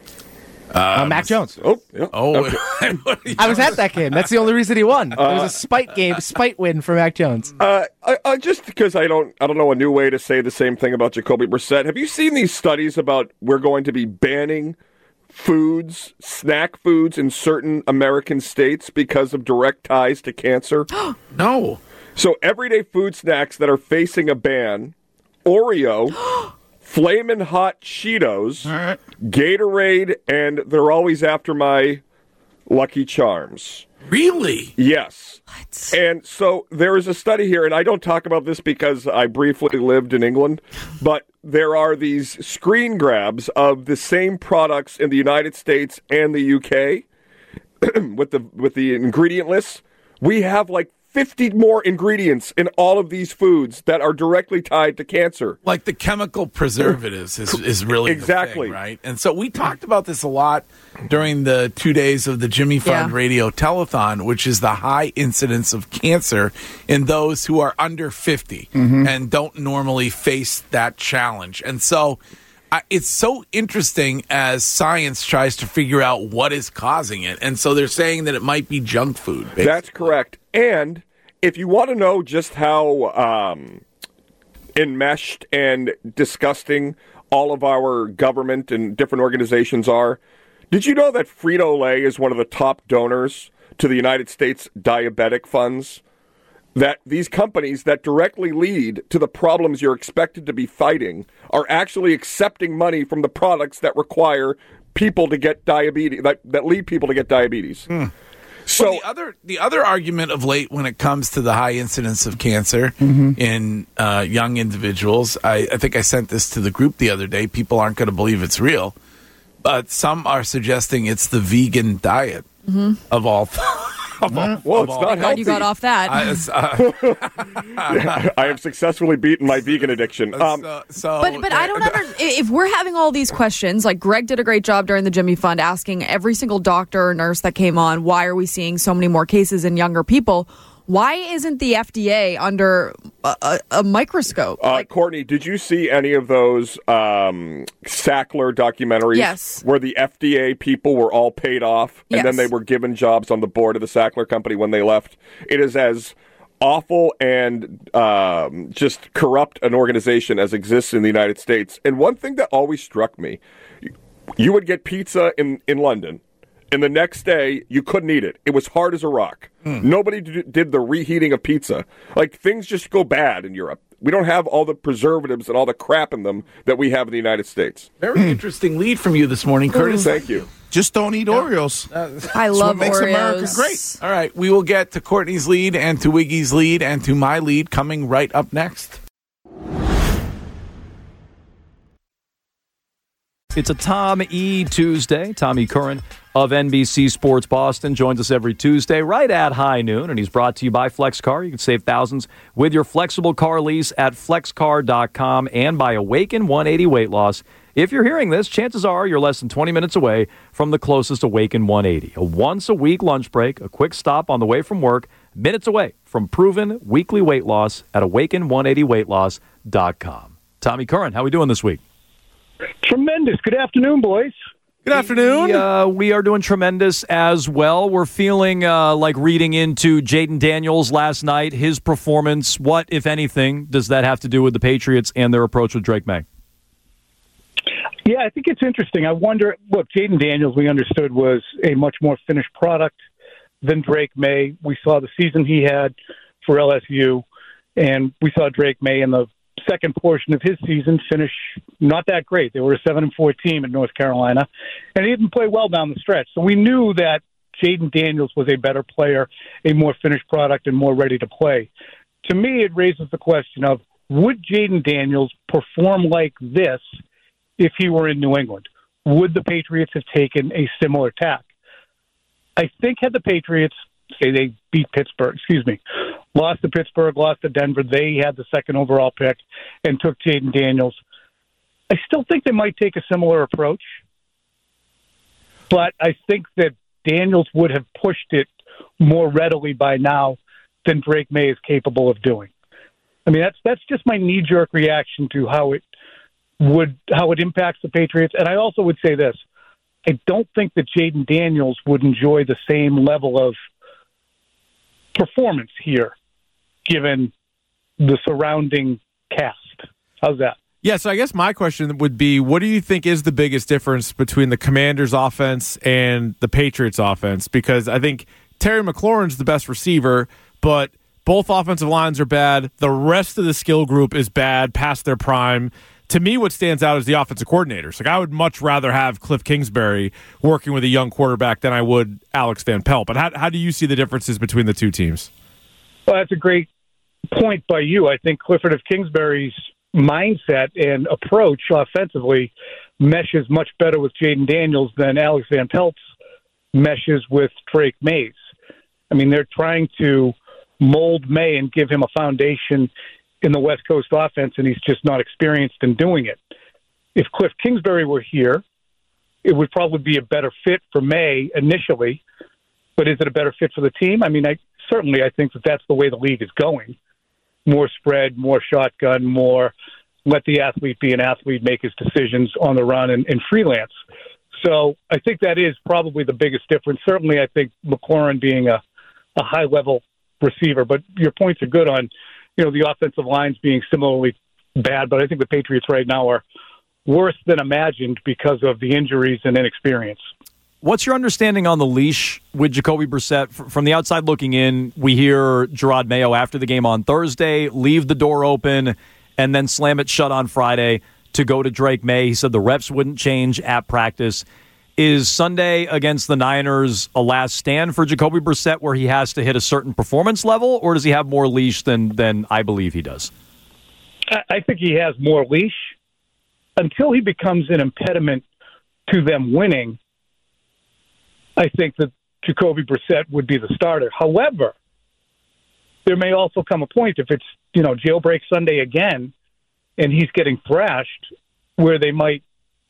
Uh, Mac Jones. Oh, yeah. Oh, okay. I was at that game. That's the only reason he won. It was a spite game, spite win for Mac Jones. Uh, I, I, just because I don't, I don't know a new way to say the same thing about Jacoby Brissett. Have you seen these studies about we're going to be banning foods, snack foods in certain American states because of direct ties to cancer? No. So everyday food snacks that are facing a ban: Oreo. Flamin' Hot Cheetos, right. Gatorade, and they're always after my Lucky Charms. Really? Yes. What? And so there is a study here, and I don't talk about this because I briefly lived in England, but there are these screen grabs of the same products in the United States and the U K with the with the ingredient lists. We have like fifty more ingredients in all of these foods that are directly tied to cancer. Like the chemical preservatives is, is really exactly the thing, right? And so we talked about this a lot during the two days of the Jimmy Fund Yeah. Radio Telethon, which is the high incidence of cancer in those who are under fifty Mm-hmm. and don't normally face that challenge. And so I, it's so interesting as science tries to figure out what is causing it. And so they're saying that it might be junk food. Basically. That's correct. And if you want to know just how um, enmeshed and disgusting all of our government and different organizations are, did you know that Frito-Lay is one of the top donors to the United States diabetic funds? That these companies that directly lead to the problems you're expected to be fighting are actually accepting money from the products that require people to get diabetes, that, that lead people to get diabetes. Hmm. So well, the other the other argument of late when it comes to the high incidence of cancer Mm-hmm. in uh, young individuals, I, I think I sent this to the group the other day. People aren't going to believe it's real, but some are suggesting it's the vegan diet Mm-hmm. of all Of all- well, of it's all- not Glad healthy. you got off that. I- it's, uh, I have successfully beaten my vegan addiction. Um, so, so But but I don't under if we're having all these questions, like Greg did a great job during the Jimmy Fund asking every single doctor or nurse that came on, why are we seeing so many more cases in younger people? Why isn't the F D A under a, a, a microscope? Uh, Courtney, did you see any of those um, Sackler documentaries? Yes. Where the F D A people were all paid off, and Yes. then they were given jobs on the board of the Sackler company when they left? It is as awful and um, just corrupt an organization as exists in the United States. And one thing that always struck me, you would get pizza in, in London, and the next day you couldn't eat it. It was hard as a rock. Mm. Nobody d- did the reheating of pizza. Like, things just go bad in Europe. We don't have all the preservatives and all the crap in them that we have in the United States. Very interesting lead from you this morning, Curtis. Thank you. Just don't eat Oreos. I That's love what makes Oreos. America great. All right, we will get to Courtney's lead and to Wiggy's lead and to my lead coming right up next. It's a Tom E. Tuesday. Tommy Curran of N B C Sports Boston joins us every Tuesday right at high noon, and he's brought to you by FlexCar. You can save thousands with your flexible car lease at flex car dot com and by Awaken one eighty Weight Loss. If you're hearing this, chances are you're less than twenty minutes away from the closest Awaken one eighty. A once-a-week lunch break, a quick stop on the way from work, minutes away from proven weekly weight loss at awaken one eighty weight loss dot com. Tommy Curran, how we doing this week? Tremendous. Good afternoon, boys. Good afternoon. We, uh, we are doing tremendous as well. We're feeling uh, like reading into Jaden Daniels last night, his performance. What, if anything, does that have to do with the Patriots and their approach with Drake May? Yeah, I think it's interesting. I wonder, look, Jaden Daniels, we understood, was a much more finished product than Drake May. We saw the season he had for L S U, and we saw Drake May in the second portion of his season finish not that great. They were a seven and four team in North Carolina, and he didn't play well down the stretch. So we knew that Jaden Daniels was a better player, a more finished product, and more ready to play. To me, it raises the question of, would Jaden Daniels perform like this if he were in New England? Would the Patriots have taken a similar tack? I think had the Patriots, say they beat Pittsburgh, excuse me, lost to Pittsburgh, lost to Denver, they had the second overall pick and took Jaden Daniels, I still think they might take a similar approach. But I think that Daniels would have pushed it more readily by now than Drake May is capable of doing. I mean, that's that's just my knee-jerk reaction to how it would how it impacts the Patriots. And I also would say this. I don't think that Jaden Daniels would enjoy the same level of performance here, given the surrounding cast. How's that? Yeah, so I guess my question would be, what do you think is the biggest difference between the Commanders' offense and the Patriots' offense? Because I think Terry McLaurin's the best receiver, but both offensive lines are bad. The rest of the skill group is bad, past their prime. To me, what stands out is the offensive coordinators. Like, I would much rather have Cliff Kingsbury working with a young quarterback than I would Alex Van Pelt. But how, how do you see the differences between the two teams? Well, that's a great point by you. I think Clifford of Kingsbury's mindset and approach offensively meshes much better with Jaden Daniels than Alex Van Pelt's meshes with Drake Mays. I mean, they're trying to mold May and give him a foundation in the West Coast offense, and he's just not experienced in doing it. If Cliff Kingsbury were here, it would probably be a better fit for May initially, but is it a better fit for the team? I mean, I certainly I think that that's the way the league is going. More spread, more shotgun, more let the athlete be an athlete, make his decisions on the run and, and freelance. So I think that is probably the biggest difference. Certainly I think McLaurin being a, a high-level receiver, but your points are good on, you know, the offensive lines being similarly bad, but I think the Patriots right now are worse than imagined because of the injuries and inexperience. What's your understanding on the leash with Jacoby Brissett? From the outside looking in, we hear Gerard Mayo after the game on Thursday leave the door open and then slam it shut on Friday to go to Drake May. He said the reps wouldn't change at practice. Is Sunday against the Niners a last stand for Jacoby Brissett where he has to hit a certain performance level, or does he have more leash than, than I believe he does? I think he has more leash. Until he becomes an impediment to them winning, I think that Jacoby Brissett would be the starter. However, there may also come a point if it's, you know, jailbreak Sunday again and he's getting thrashed where they might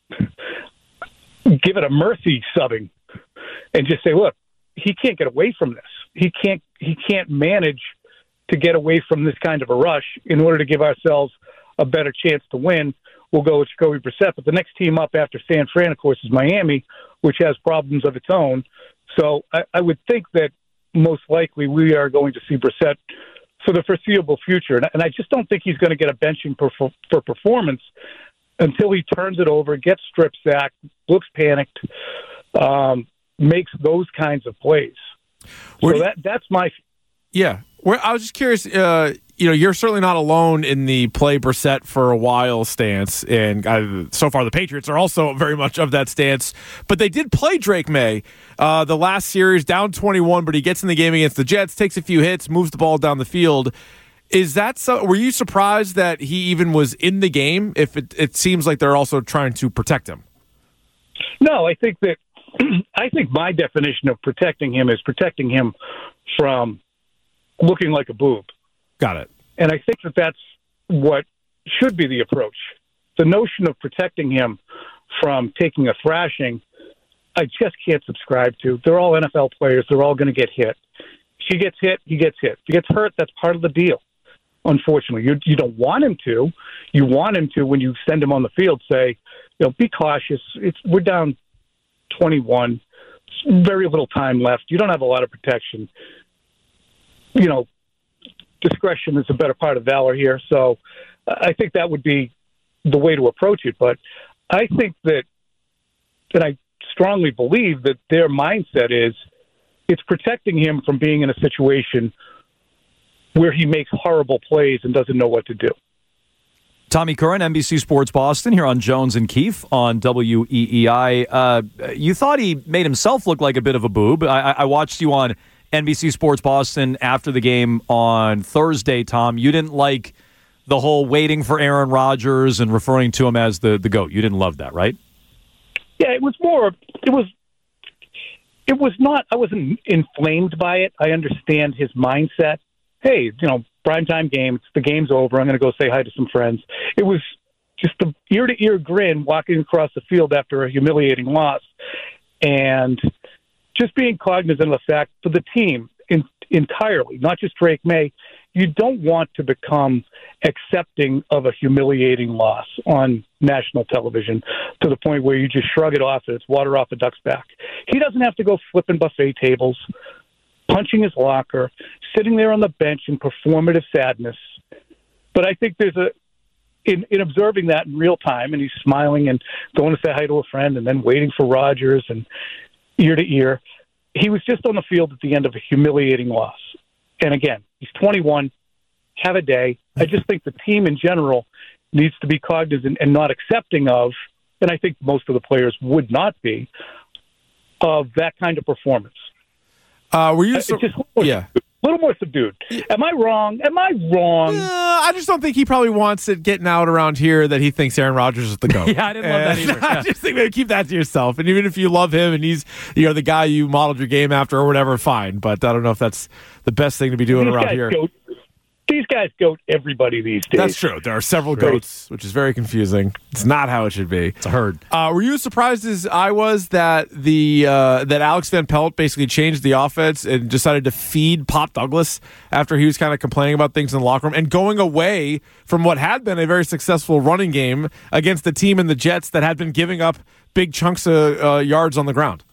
give it a mercy subbing and just say, look, he can't get away from this. He can't he can't manage to get away from this kind of a rush. In order to give ourselves a better chance to win, we'll go with Jacoby Brissett. But the next team up after San Fran, of course, is Miami, which has problems of its own. So I, I would think that most likely we are going to see Brissett for the foreseeable future. And, and I just don't think he's going to get a benching per, for performance until he turns it over, gets strip sacked, looks panicked, um, makes those kinds of plays. Where so do- that that's my... Yeah. Where, I was just curious, uh, you know, you're certainly not alone in the play Brissett for a while stance, and uh, so far the Patriots are also very much of that stance, but they did play Drake May uh, the last series, down twenty-one, but he gets in the game against the Jets, takes a few hits, moves the ball down the field. Is that so? Were you surprised that he even was in the game, if it, it seems like they're also trying to protect him? No, I think that I think my definition of protecting him is protecting him from looking like a boob. Got it. And I think that that's what should be the approach. The notion of protecting him from taking a thrashing, I just can't subscribe to. They're all N F L players. They're all going to get hit. If he gets hit, he gets hit. If he gets hurt, that's part of the deal. Unfortunately, you you don't want him to. You want him to, when you send him on the field, say, you know, be cautious. It's we're down twenty-one. Very little time left. You don't have a lot of protection. You know, discretion is a better part of valor here. So I think that would be the way to approach it. But I think that, and I strongly believe that their mindset is it's protecting him from being in a situation where he makes horrible plays and doesn't know what to do. Tommy Curran, N B C Sports Boston, here on Jones and Keefe on W E E I. Uh, you thought he made himself look like a bit of a boob. I, I watched you on N B C Sports Boston after the game on Thursday, Tom. You didn't like the whole waiting for Aaron Rodgers and referring to him as the, the GOAT. You didn't love that, right? Yeah, it was more, it was, it was not, I wasn't inflamed by it. I understand his mindset. Hey, you know, primetime game, it's, the game's over. I'm going to go say hi to some friends. It was just the ear-to-ear grin walking across the field after a humiliating loss. And just being cognizant of the fact for the team in, entirely, not just Drake May, you don't want to become accepting of a humiliating loss on national television to the point where you just shrug it off and it's water off a duck's back. He doesn't have to go flipping buffet tables, punching his locker, sitting there on the bench in performative sadness. But I think there's a, in, in observing that in real time, and he's smiling and going to say hi to a friend and then waiting for Rodgers and ear to ear, he was just on the field at the end of a humiliating loss. And again, he's twenty-one, have a day. I just think the team in general needs to be cognizant and not accepting of, and I think most of the players would not be, of that kind of performance. Uh, were you so, just yeah. a little more subdued? Am I wrong? Am I wrong? Uh, I just don't think he probably wants it getting out around here that he thinks Aaron Rodgers is the GOAT. Yeah, I didn't love that either. I Yeah. just think maybe keep that to yourself. And even if you love him and he's, you know, the guy you modeled your game after or whatever, fine. But I don't know if that's the best thing to be doing These around guys here. Goat, these guys goat everybody these days. That's true. There are several Right. goats, which is very confusing. It's not how it should be. It's a herd. Uh, were you as surprised as I was that the uh, that Alex Van Pelt basically changed the offense and decided to feed Pop Douglas after he was kind of complaining about things in the locker room and going away from what had been a very successful running game against the team in the Jets that had been giving up big chunks of uh, yards on the ground?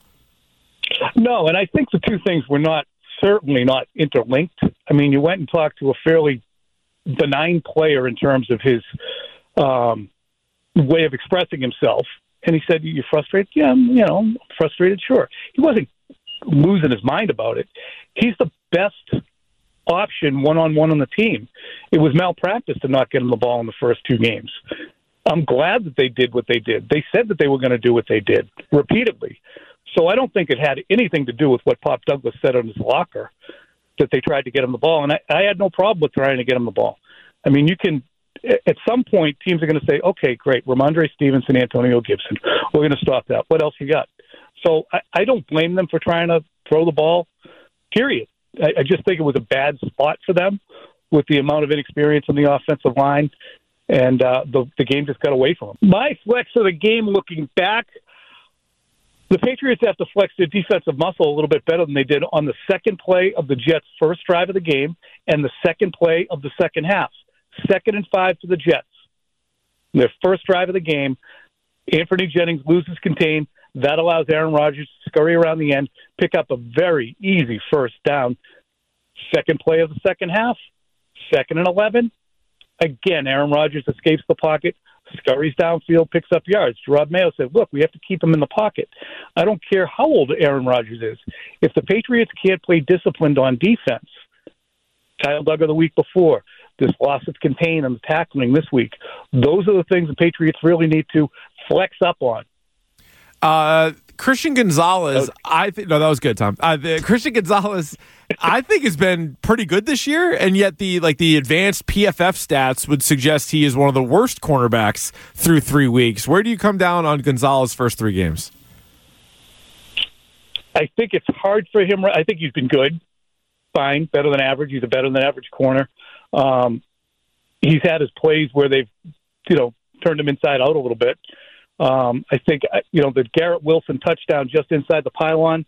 No, and I think the two things were not certainly not interlinked. I mean, you went and talked to a fairly benign player in terms of his um, way of expressing himself, and he said, "You're frustrated?" Yeah, I'm, you know, frustrated. Sure. He wasn't losing his mind about it. He's the best option one-on-one on the team. It was malpractice to not get him the ball in the first two games. I'm glad that they did what they did. They said that they were going to do what they did repeatedly. So I don't think it had anything to do with what Pop Douglas said on his locker, that they tried to get him the ball. And I, I had no problem with trying to get him the ball. I mean, you can, at some point, teams are going to say, okay, great, Ramondre Stevenson, Antonio Gibson. We're going to stop that. What else you got? So I, I don't blame them for trying to throw the ball, period. I, I just think it was a bad spot for them with the amount of inexperience on the offensive line, and uh, the, the game just got away from them. My flex of the game looking back, the Patriots have to flex their defensive muscle a little bit better than they did on the second play of the Jets' first drive of the game and the second play of the second half. Second and five to the Jets. Their first drive of the game, Anthony Jennings loses contain. That allows Aaron Rodgers to scurry around the end, pick up a very easy first down. Second play of the second half, second and eleven. Again, Aaron Rodgers escapes the pocket, scurries downfield, picks up yards. Gerard Mayo said, look, we have to keep him in the pocket. I don't care how old Aaron Rodgers is. If the Patriots can't play disciplined on defense, Kyle Duggar the week before, this loss of contain and the tackling this week, those are the things the Patriots really need to flex up on. Uh, Christian Gonzalez, I think no, that was good, Tom. Uh, the, Christian Gonzalez, I think has been pretty good this year, and yet the like the advanced P F F stats would suggest he is one of the worst cornerbacks through three weeks. Where do you come down on Gonzalez' first three games? I think it's hard for him. I think he's been good, fine, better than average. He's a better than average corner. Um, he's had his plays where they've, you know, turned him inside out a little bit. Um, I think, you know, the Garrett Wilson touchdown just inside the pylon,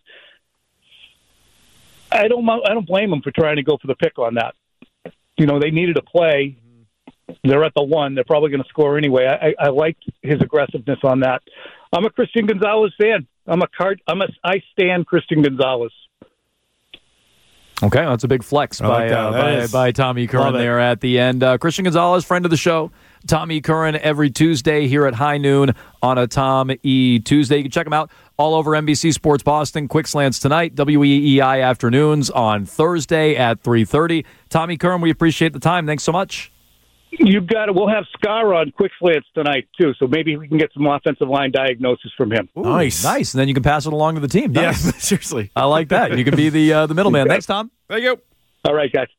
I don't I don't blame them for trying to go for the pick on that. You know, they needed a play. They're at the one. They're probably going to score anyway. I, I liked his aggressiveness on that. I'm a Christian Gonzalez fan. I'm a card. I'm a. I stand Christian Gonzalez. Okay, that's a big flex by, like uh, by by Tommy Curran there at the end. Uh, Christian Gonzalez, friend of the show. Tommy Curran every Tuesday here at high noon on a Tom E. Tuesday. You can check him out all over N B C Sports Boston. Quick Slants tonight, W E E I afternoons on Thursday at three thirty. Tommy Curran, we appreciate the time. Thanks so much. You got it. We'll have Scar on Quick Slants tonight, too, so maybe we can get some offensive line diagnosis from him. Ooh, nice. Nice. And then you can pass it along to the team. Nice. Yeah, seriously. I like that. You can be the uh, the middleman. Thanks, Tom. Thank you. All right, guys.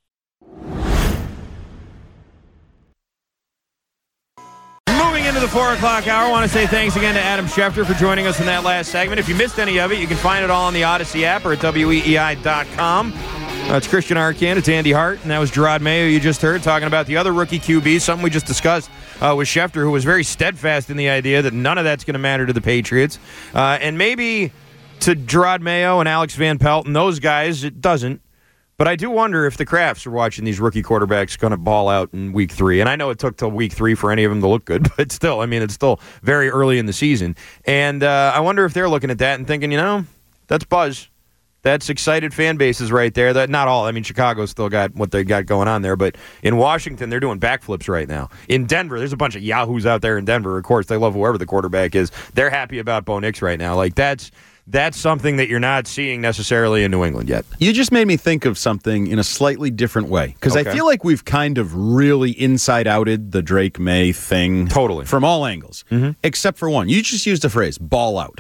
Moving into the four o'clock hour, I want to say thanks again to Adam Schefter for joining us in that last segment. If you missed any of it, you can find it all on the Odyssey app or at W E E I dot com. Uh, it's Christian Arcand, it's Andy Hart, and that was Gerard Mayo you just heard talking about the other rookie Q B, something we just discussed uh, with Schefter, who was very steadfast in the idea that none of that's going to matter to the Patriots. Uh, and maybe to Gerard Mayo and Alex Van Pelt and those guys, it doesn't. But I do wonder if the Crafts are watching these rookie quarterbacks going to ball out in week three. And I know it took till week three for any of them to look good, but still, I mean, it's still very early in the season. And uh, I wonder if they're looking at that and thinking, you know, that's buzz. That's excited fan bases right there. That not all. I mean, Chicago's still got what they got going on there, but in Washington, they're doing backflips right now. In Denver, there's a bunch of yahoos out there in Denver. Of course, they love whoever the quarterback is. They're happy about Bo Nix right now. Like that's that's something that you're not seeing necessarily in New England yet. You just made me think of something in a slightly different way because Okay. I feel like we've kind of really inside-outed the Drake May thing totally from all angles, except for one. You just used the phrase "ball out."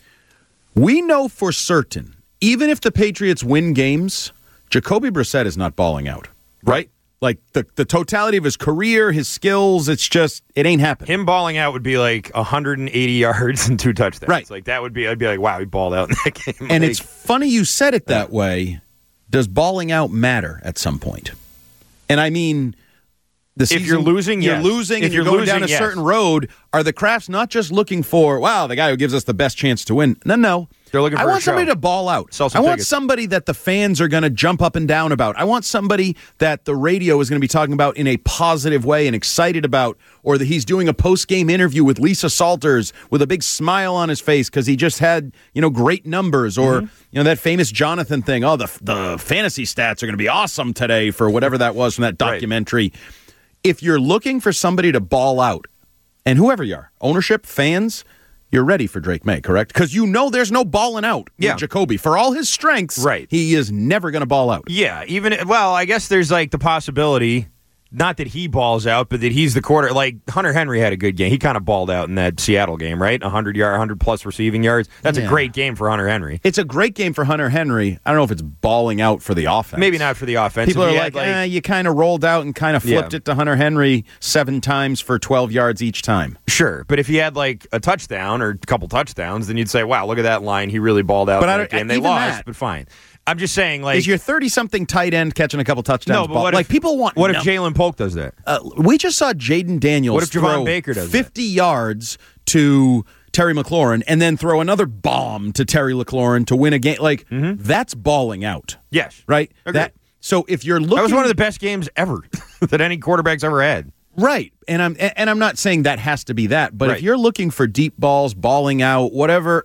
We know for certain. Even if the Patriots win games, Jacoby Brissett is not balling out, right? Like the, the totality of his career, his skills, it's just, it ain't happening. Him balling out would be like one hundred eighty yards and two touchdowns. Right. Like that would be, I'd be like, wow, he balled out in that game. And Like, it's funny you said it that way. Does balling out matter at some point? And I mean, the If season, you're losing, you're yes. losing, If and you're, you're going down a losing, yes. certain road. Are the Crafts not just looking for, wow, the guy who gives us the best chance to win? No, no. They're looking I for a want somebody show. to ball out. Sell some I want tickets. somebody that the fans are going to jump up and down about. I want somebody that the radio is going to be talking about in a positive way and excited about, or that he's doing a post-game interview with Lisa Salters with a big smile on his face because he just had, you know, great numbers, or, Mm-hmm. you know, that famous Jonathan thing. Oh, the, the fantasy stats are going to be awesome today for whatever that was from that documentary. If you're looking for somebody to ball out, and whoever you are, ownership, fans, you're ready for Drake May, correct? Because you know there's no balling out Yeah. with Jacoby. For all his strengths, Right. he is never going to ball out. Yeah, even well, I guess there's like the possibility not that he balls out, but that he's the quarter. Like Hunter Henry had a good game. He kind of balled out in that Seattle game, right? one hundred yard, one hundred plus receiving yards. That's Yeah. a great game for Hunter Henry. It's a great game for Hunter Henry. I don't know if it's balling out for the offense. Maybe not for the offense. People If are he like, had, eh, you kind of rolled out and kind of flipped Yeah. it to Hunter Henry seven times for twelve yards each time. Sure, but if he had like a touchdown or a couple touchdowns, then you'd say, wow, look at that line. He really balled out But in I that don't- game. They even lost, that- but fine. I'm just saying, like, Is your thirty-something tight end catching a couple touchdowns? no, but ball- what like if, people want. What no. if Jalen Polk does that? Uh, we just saw Jaden Daniels What if Javon throw Baker does that? fifty yards to Terry McLaurin and then throw another bomb to Terry McLaurin to win a game. Like that's balling out. Yes, right. Agreed. That so if you're looking, That was one of the best games ever that any quarterback's ever had. Right. And I'm and I'm not saying that has to be that, but Right. if you're looking for deep balls, balling out, whatever,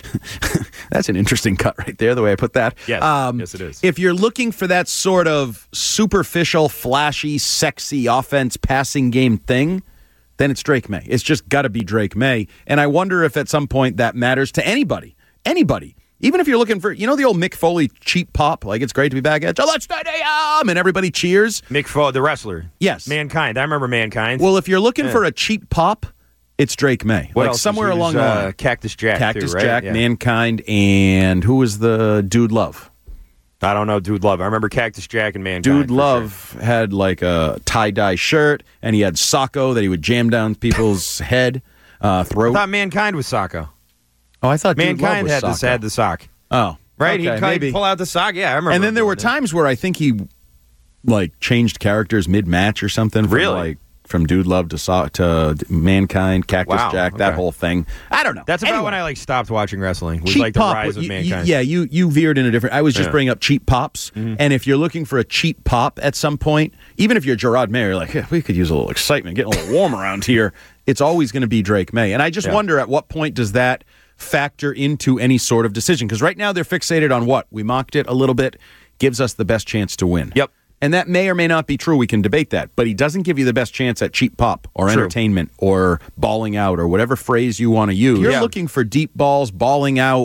that's an interesting cut right there, the way I put that. Yes. Um, Yes, it is. If you're looking for that sort of superficial, flashy, sexy offense passing game thing, then it's Drake May. It's just got to be Drake May. And I wonder if at some point that matters to anybody. Anybody. Even if you're looking for, you know, the old Mick Foley cheap pop, like it's great to be back at, oh, let's stadium, and everybody cheers. Mick Foley, the wrestler. Yes. Mankind. I remember Mankind. Well, if you're looking Yeah. for a cheap pop, it's Drake May. What like else was somewhere he? He along was, the uh, line. Cactus Jack, Cactus too, right? Jack, Yeah. Mankind, and who was the Dude Love? I don't know, Dude Love. I remember Cactus Jack and Mankind. Dude for Love had like a tie-dye shirt, and he had Socko that he would jam down people's head, uh, sure. I throat. thought Mankind was Socko. Oh, I thought Dude Love Mankind was had the, Socko. had the sock. Oh, Right? okay, He'd maybe. pull out the sock. Yeah, I remember. And then there him were doing that. times where I think he like changed characters mid-match or something. From, Really? Like from Dude Love to so- to Mankind, Cactus Wow, Jack, that okay. whole thing. I don't know. That's about Anyway. when I like stopped watching wrestling. Was Cheap like the pop, rise of you- you- Mankind. yeah, you you veered in a different. I was just Yeah. bringing up cheap pops, and if you're looking for a cheap pop at some point, even if you're Gerard May, you're like, yeah, we could use a little excitement, getting a little warm around here. It's always going to be Drake May, and I just Yeah. wonder at what point does that factor into any sort of decision? Because right now they're fixated on what we mocked it a little bit gives us the best chance to win. Yep. And that may or may not be true. We can debate that. But he doesn't give you the best chance at cheap pop or True. entertainment or balling out or whatever phrase you want to use. You're Yeah. looking for deep balls, balling out.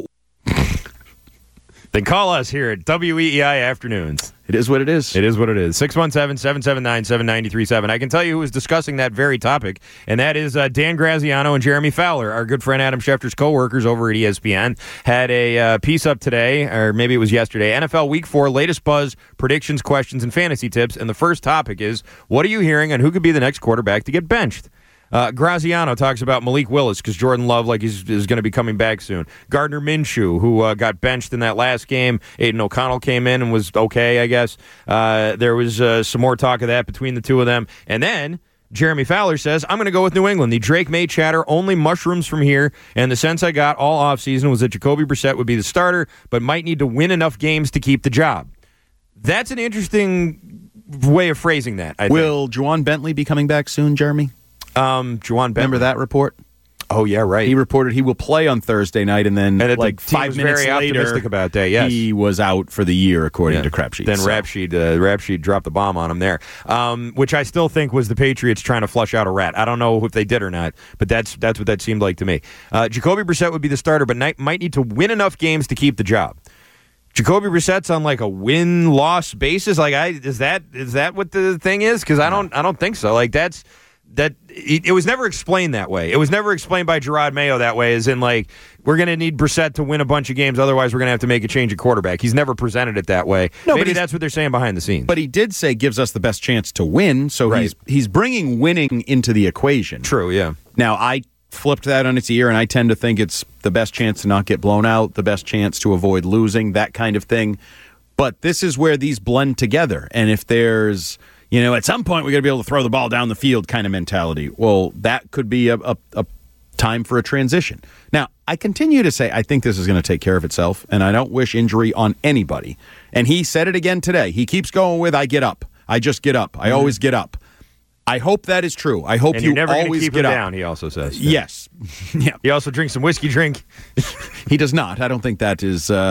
Then call us here at W E E I Afternoons. It is what it is. It is what it is. six one seven, seven seven nine, seven nine three seven. I can tell you who was discussing that very topic, and that is uh, Dan Graziano and Jeremy Fowler, our good friend Adam Schefter's co-workers over at E S P N, had a uh, piece up today, or maybe it was yesterday, N F L Week four, latest buzz, predictions, questions, and fantasy tips. And the first topic is, what are you hearing on who could be the next quarterback to get benched? Uh, Graziano talks about Malik Willis because Jordan Love like is, is going to be coming back soon. Gardner Minshew, who uh, got benched in that last game. Aiden O'Connell came in and was okay, I guess. Uh, there was uh, some more talk of that between the two of them. And then Jeremy Fowler says, I'm going to go with New England. The Drake May chatter only mushrooms from here, and the sense I got all offseason was that Jacoby Brissett would be the starter, but might need to win enough games to keep the job. That's an interesting way of phrasing that, I think. Will Juwan Bentley be coming back soon, Jeremy? Um, Juwan Bentley. Remember that report? Oh, yeah, right. He reported he will play on Thursday night, and then And that the like team five was minutes very later, optimistic about that, yes. he was out for the year, according to Crap Sheet. Then so. Rap Sheet, uh, Rap Sheet dropped the bomb on him there, um, which I still think was the Patriots trying to flush out a rat. I don't know if they did or not, but that's that's what that seemed like to me. Uh, Jacoby Brissett would be the starter, but might, might need to win enough games to keep the job. Jacoby Brissett's on like a win-loss basis. Like, I is that is that what the thing is? Because I don't I don't think so. Like that's. That it, it was never explained that way. It was never explained by Gerard Mayo that way, as in like we're going to need Brissett to win a bunch of games, otherwise we're going to have to make a change at quarterback. He's never presented it that way. No, but Maybe he's- that's what they're saying behind the scenes. But he did say gives us the best chance to win, so Right. he's he's bringing winning into the equation. True, yeah. Now I flipped that on its ear, and I tend to think it's the best chance to not get blown out, the best chance to avoid losing, that kind of thing. But this is where these blend together, and if there's you know, at some point we got to be able to throw the ball down the field kind of mentality. Well, that could be a, a, a time for a transition. Now, I continue to say I think this is going to take care of itself, and I don't wish injury on anybody. And he said it again today. He keeps going with, I get up. I just get up. I Mm-hmm. always get up. I hope that is true. I hope and you you're never gonna always keep get him up. down, he also says. Yes. Yeah. He also drinks some whiskey drink. He does not. I don't think that is uh,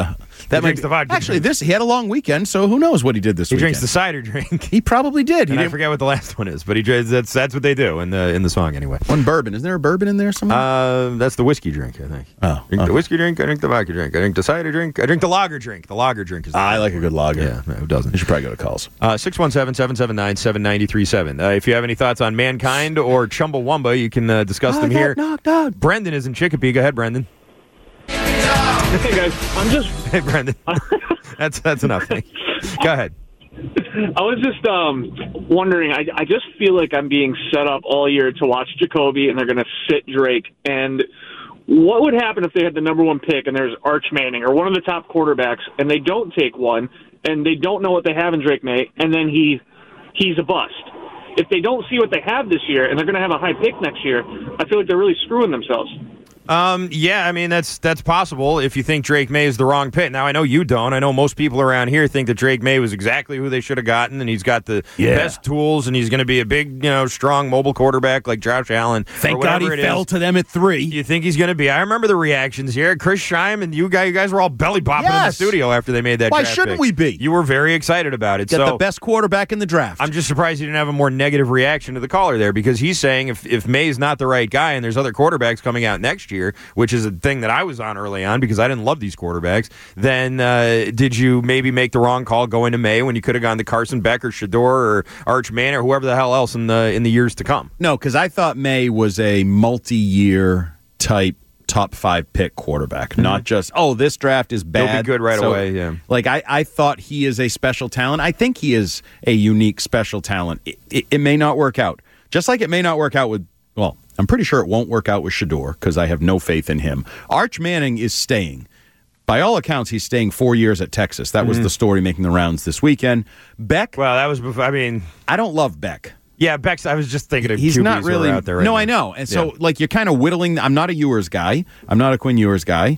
That drinks might, the vodka Actually, drink. this he had a long weekend, so who knows what he did this He weekend. drinks the cider drink. He probably did. He And I didn't- forget what the last one is, but he drinks, that's that's what they do in the in the song anyway. One bourbon. Isn't there a bourbon in there somewhere? Uh, that's the whiskey drink, I think. Oh, drink okay. the whiskey drink. I drink the vodka drink. I drink the cider drink. I drink the lager drink. The lager drink is. The I like a good lager. Yeah, who doesn't? You should probably go to calls. Uh, six one seven, seven seven nine, seven nine three seven. Uh, if you have any thoughts on Mankind or Chumbawamba, you can uh, discuss I them got here. knocked out. Brendan is in Chicopee. Go ahead, Brendan. Hey guys, I'm just Hey, Brendan. that's that's enough. Thank you. Go ahead. I was just um, wondering. I, I just feel like I'm being set up all year to watch Jacoby, and they're going to sit Drake. And what would happen if they had the number one pick, and there's Arch Manning or one of the top quarterbacks, and they don't take one, and they don't know what they have in Drake May, and then he he's a bust. If they don't see what they have this year, and they're going to have a high pick next year, I feel like they're really screwing themselves. Um, yeah, I mean, that's that's possible if you think Drake May is the wrong pick. Now, I know you don't. I know most people around here think that Drake May was exactly who they should have gotten, and he's got the Yeah. best tools, and he's going to be a big, you know, strong mobile quarterback like Josh Allen. Thank or God he whatever it fell is. to them at three. You think he's going to be? I remember the reactions here. Chris Scheim and you guys, you guys were all belly bopping in the Yes. studio after they made that Why draft shouldn't pick. we be? You were very excited about it. Get so the best quarterback in the draft. I'm just surprised you didn't have a more negative reaction to the caller there, because he's saying if, if May's not the right guy and there's other quarterbacks coming out next year, which is a thing that I was on early on because I didn't love these quarterbacks, then uh, did you maybe make the wrong call going to May when you could have gone to Carson Beck or Shador or Arch Manning or whoever the hell else in the in the years to come? No, because I thought May was a multi-year type top five pick quarterback, not just, oh, this draft is bad. He'll be good right so- away, yeah. Like, I, I thought he is a special talent. I think he is a unique special talent. It, it, it may not work out. Just like it may not work out with, well, I'm pretty sure it won't work out with Shador because I have no faith in him. Arch Manning is staying. By all accounts, he's staying four years at Texas. That was Mhm. the story making the rounds this weekend. Beck. Well, that was before, I mean, I don't love Beck. Yeah, Beck's. I was just thinking of He's Q Bs not who are really out there right no, now. I know, and so Yeah. like you're kind of whittling. I'm not a Ewers guy. I'm not a Quinn Ewers guy.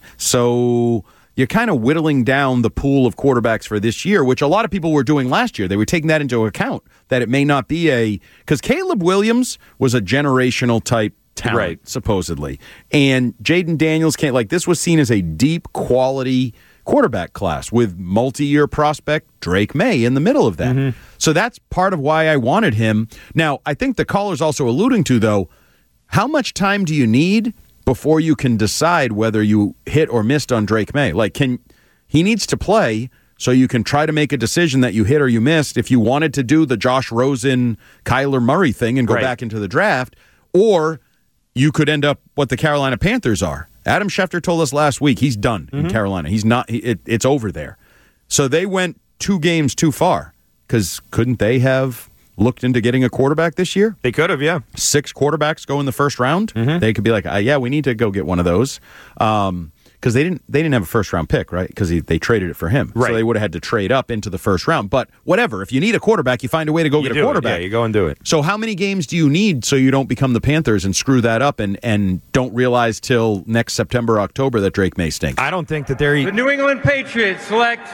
So you're kind of whittling down the pool of quarterbacks for this year, which a lot of people were doing last year. They were taking that into account that it may not be a because Caleb Williams was a generational type talent, Right. supposedly, and Jaden Daniels can't like this was seen as a deep quality quarterback class with multi-year prospect Drake May in the middle of that. So that's part of why I wanted him. Now, I think the caller's also alluding to, though, how much time do you need before you can decide whether you hit or missed on Drake May? Like, can he needs to play so you can try to make a decision that you hit or you missed if you wanted to do the Josh Rosen, Kyler Murray thing and go Right. back into the draft, or you could end up what the Carolina Panthers are. Adam Schefter told us last week he's done in Carolina. He's not. He, it, it's over there. So they went two games too far because couldn't they have looked into getting a quarterback this year? They could have, yeah. Six quarterbacks go in the first round. They could be like, uh, yeah, we need to go get one of those. Um, because they didn't they didn't have a first round pick, right? Because they traded it for him, Right. so they would have had to trade up into the first round. But whatever, if you need a quarterback, you find a way to go You get do a it. quarterback. Yeah, you go and do it. So how many games do you need so you don't become the Panthers and screw that up and and don't realize till next September, October that Drake May stinks? I don't think that they're. The New England Patriots select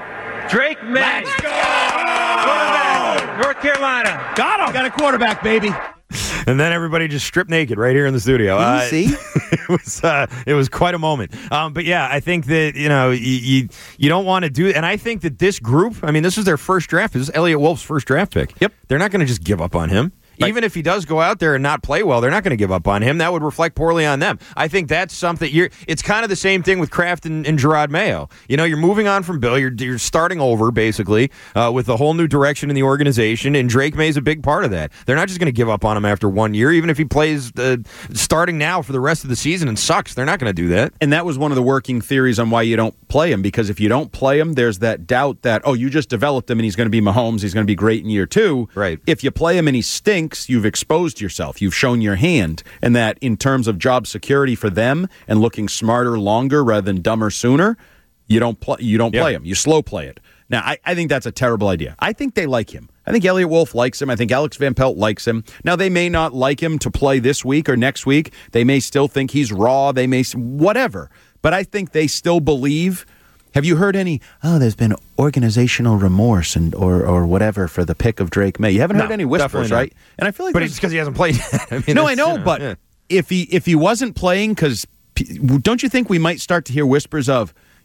Drake May. Let's go! Quarterback, North Carolina. Got him. Got a quarterback, baby. And then everybody just stripped naked right here in the studio. Uh, Easy. it was uh, it was quite a moment. Um, but yeah, I think that you know you you, you don't want to do, and I think that this group. I mean, this is their first draft. This is Elliott Wolf's first draft pick. Yep. They're not going to just give up on him. Even if he does go out there and not play well, they're not going to give up on him. That would reflect poorly on them. I think that's something. You're. It's kind of the same thing with Kraft and, and Gerard Mayo. You know, you're moving on from Bill. You're you're starting over basically uh, with a whole new direction in the organization, and Drake May's a big part of that. They're not just going to give up on him after one year, even if he plays uh, starting now for the rest of the season and sucks. They're not going to do that. And that was one of the working theories on why you don't play him, because if you don't play him, there's that doubt that, oh, you just developed him and he's going to be Mahomes, he's going to be great in year two. Right. If you play him and he stinks, you've exposed yourself, you've shown your hand, and that in terms of job security for them and looking smarter longer rather than dumber sooner, you don't play you don't Yeah. play him. You slow play it. Now, I, I think that's a terrible idea. I think they like him. I think Elliott Wolf likes him. I think Alex Van Pelt likes him. Now, they may not like him to play this week or next week. They may still think he's raw. They may, whatever. But I think they still believe. Have you heard any, oh, there's been organizational remorse and or or whatever for the pick of Drake May? You haven't heard No, any whispers, definitely not. right? And I feel like But there's- it's because he hasn't played yet. I mean, no, I that's, know, you know, but yeah. if he if he wasn't playing, because don't you think we might start to hear whispers of,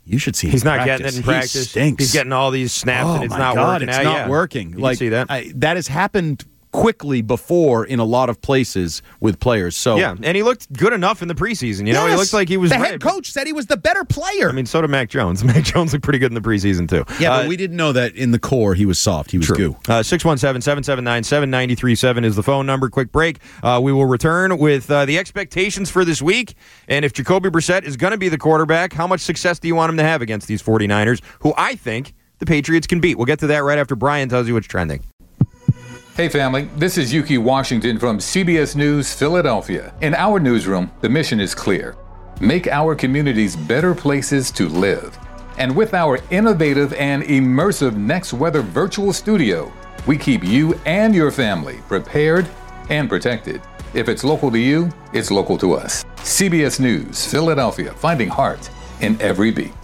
You should see. He's him not practice. getting it in He practice. stinks. He's getting all these snaps, oh and it's my not God, working. It's out. not Yeah. working. You like can see that. I, that has happened quickly before in a lot of places with players. So Yeah, and he looked good enough in the preseason. You know, he Yes. looked like he was The ready. head coach said he was the better player. I mean, so did Mac Jones. Mac Jones looked pretty good in the preseason, too. Yeah, Uh, but we didn't know that in the core he was soft. He was goo. Uh, six one seven, seven seven nine, seven nine three seven is the phone number. Quick break. Uh, we will return with uh, the expectations for this week. And if Jacoby Brissett is going to be the quarterback, how much success do you want him to have against these 49ers, who I think the Patriots can beat? We'll get to that right after Brian tells you what's trending. Hey family, this is Yuki Washington from C B S News Philadelphia. In our newsroom, the mission is clear. Make our communities better places to live. And with our innovative and immersive Next Weather virtual studio, we keep you and your family prepared and protected. If it's local to you, it's local to us. C B S News Philadelphia, finding heart in every beat.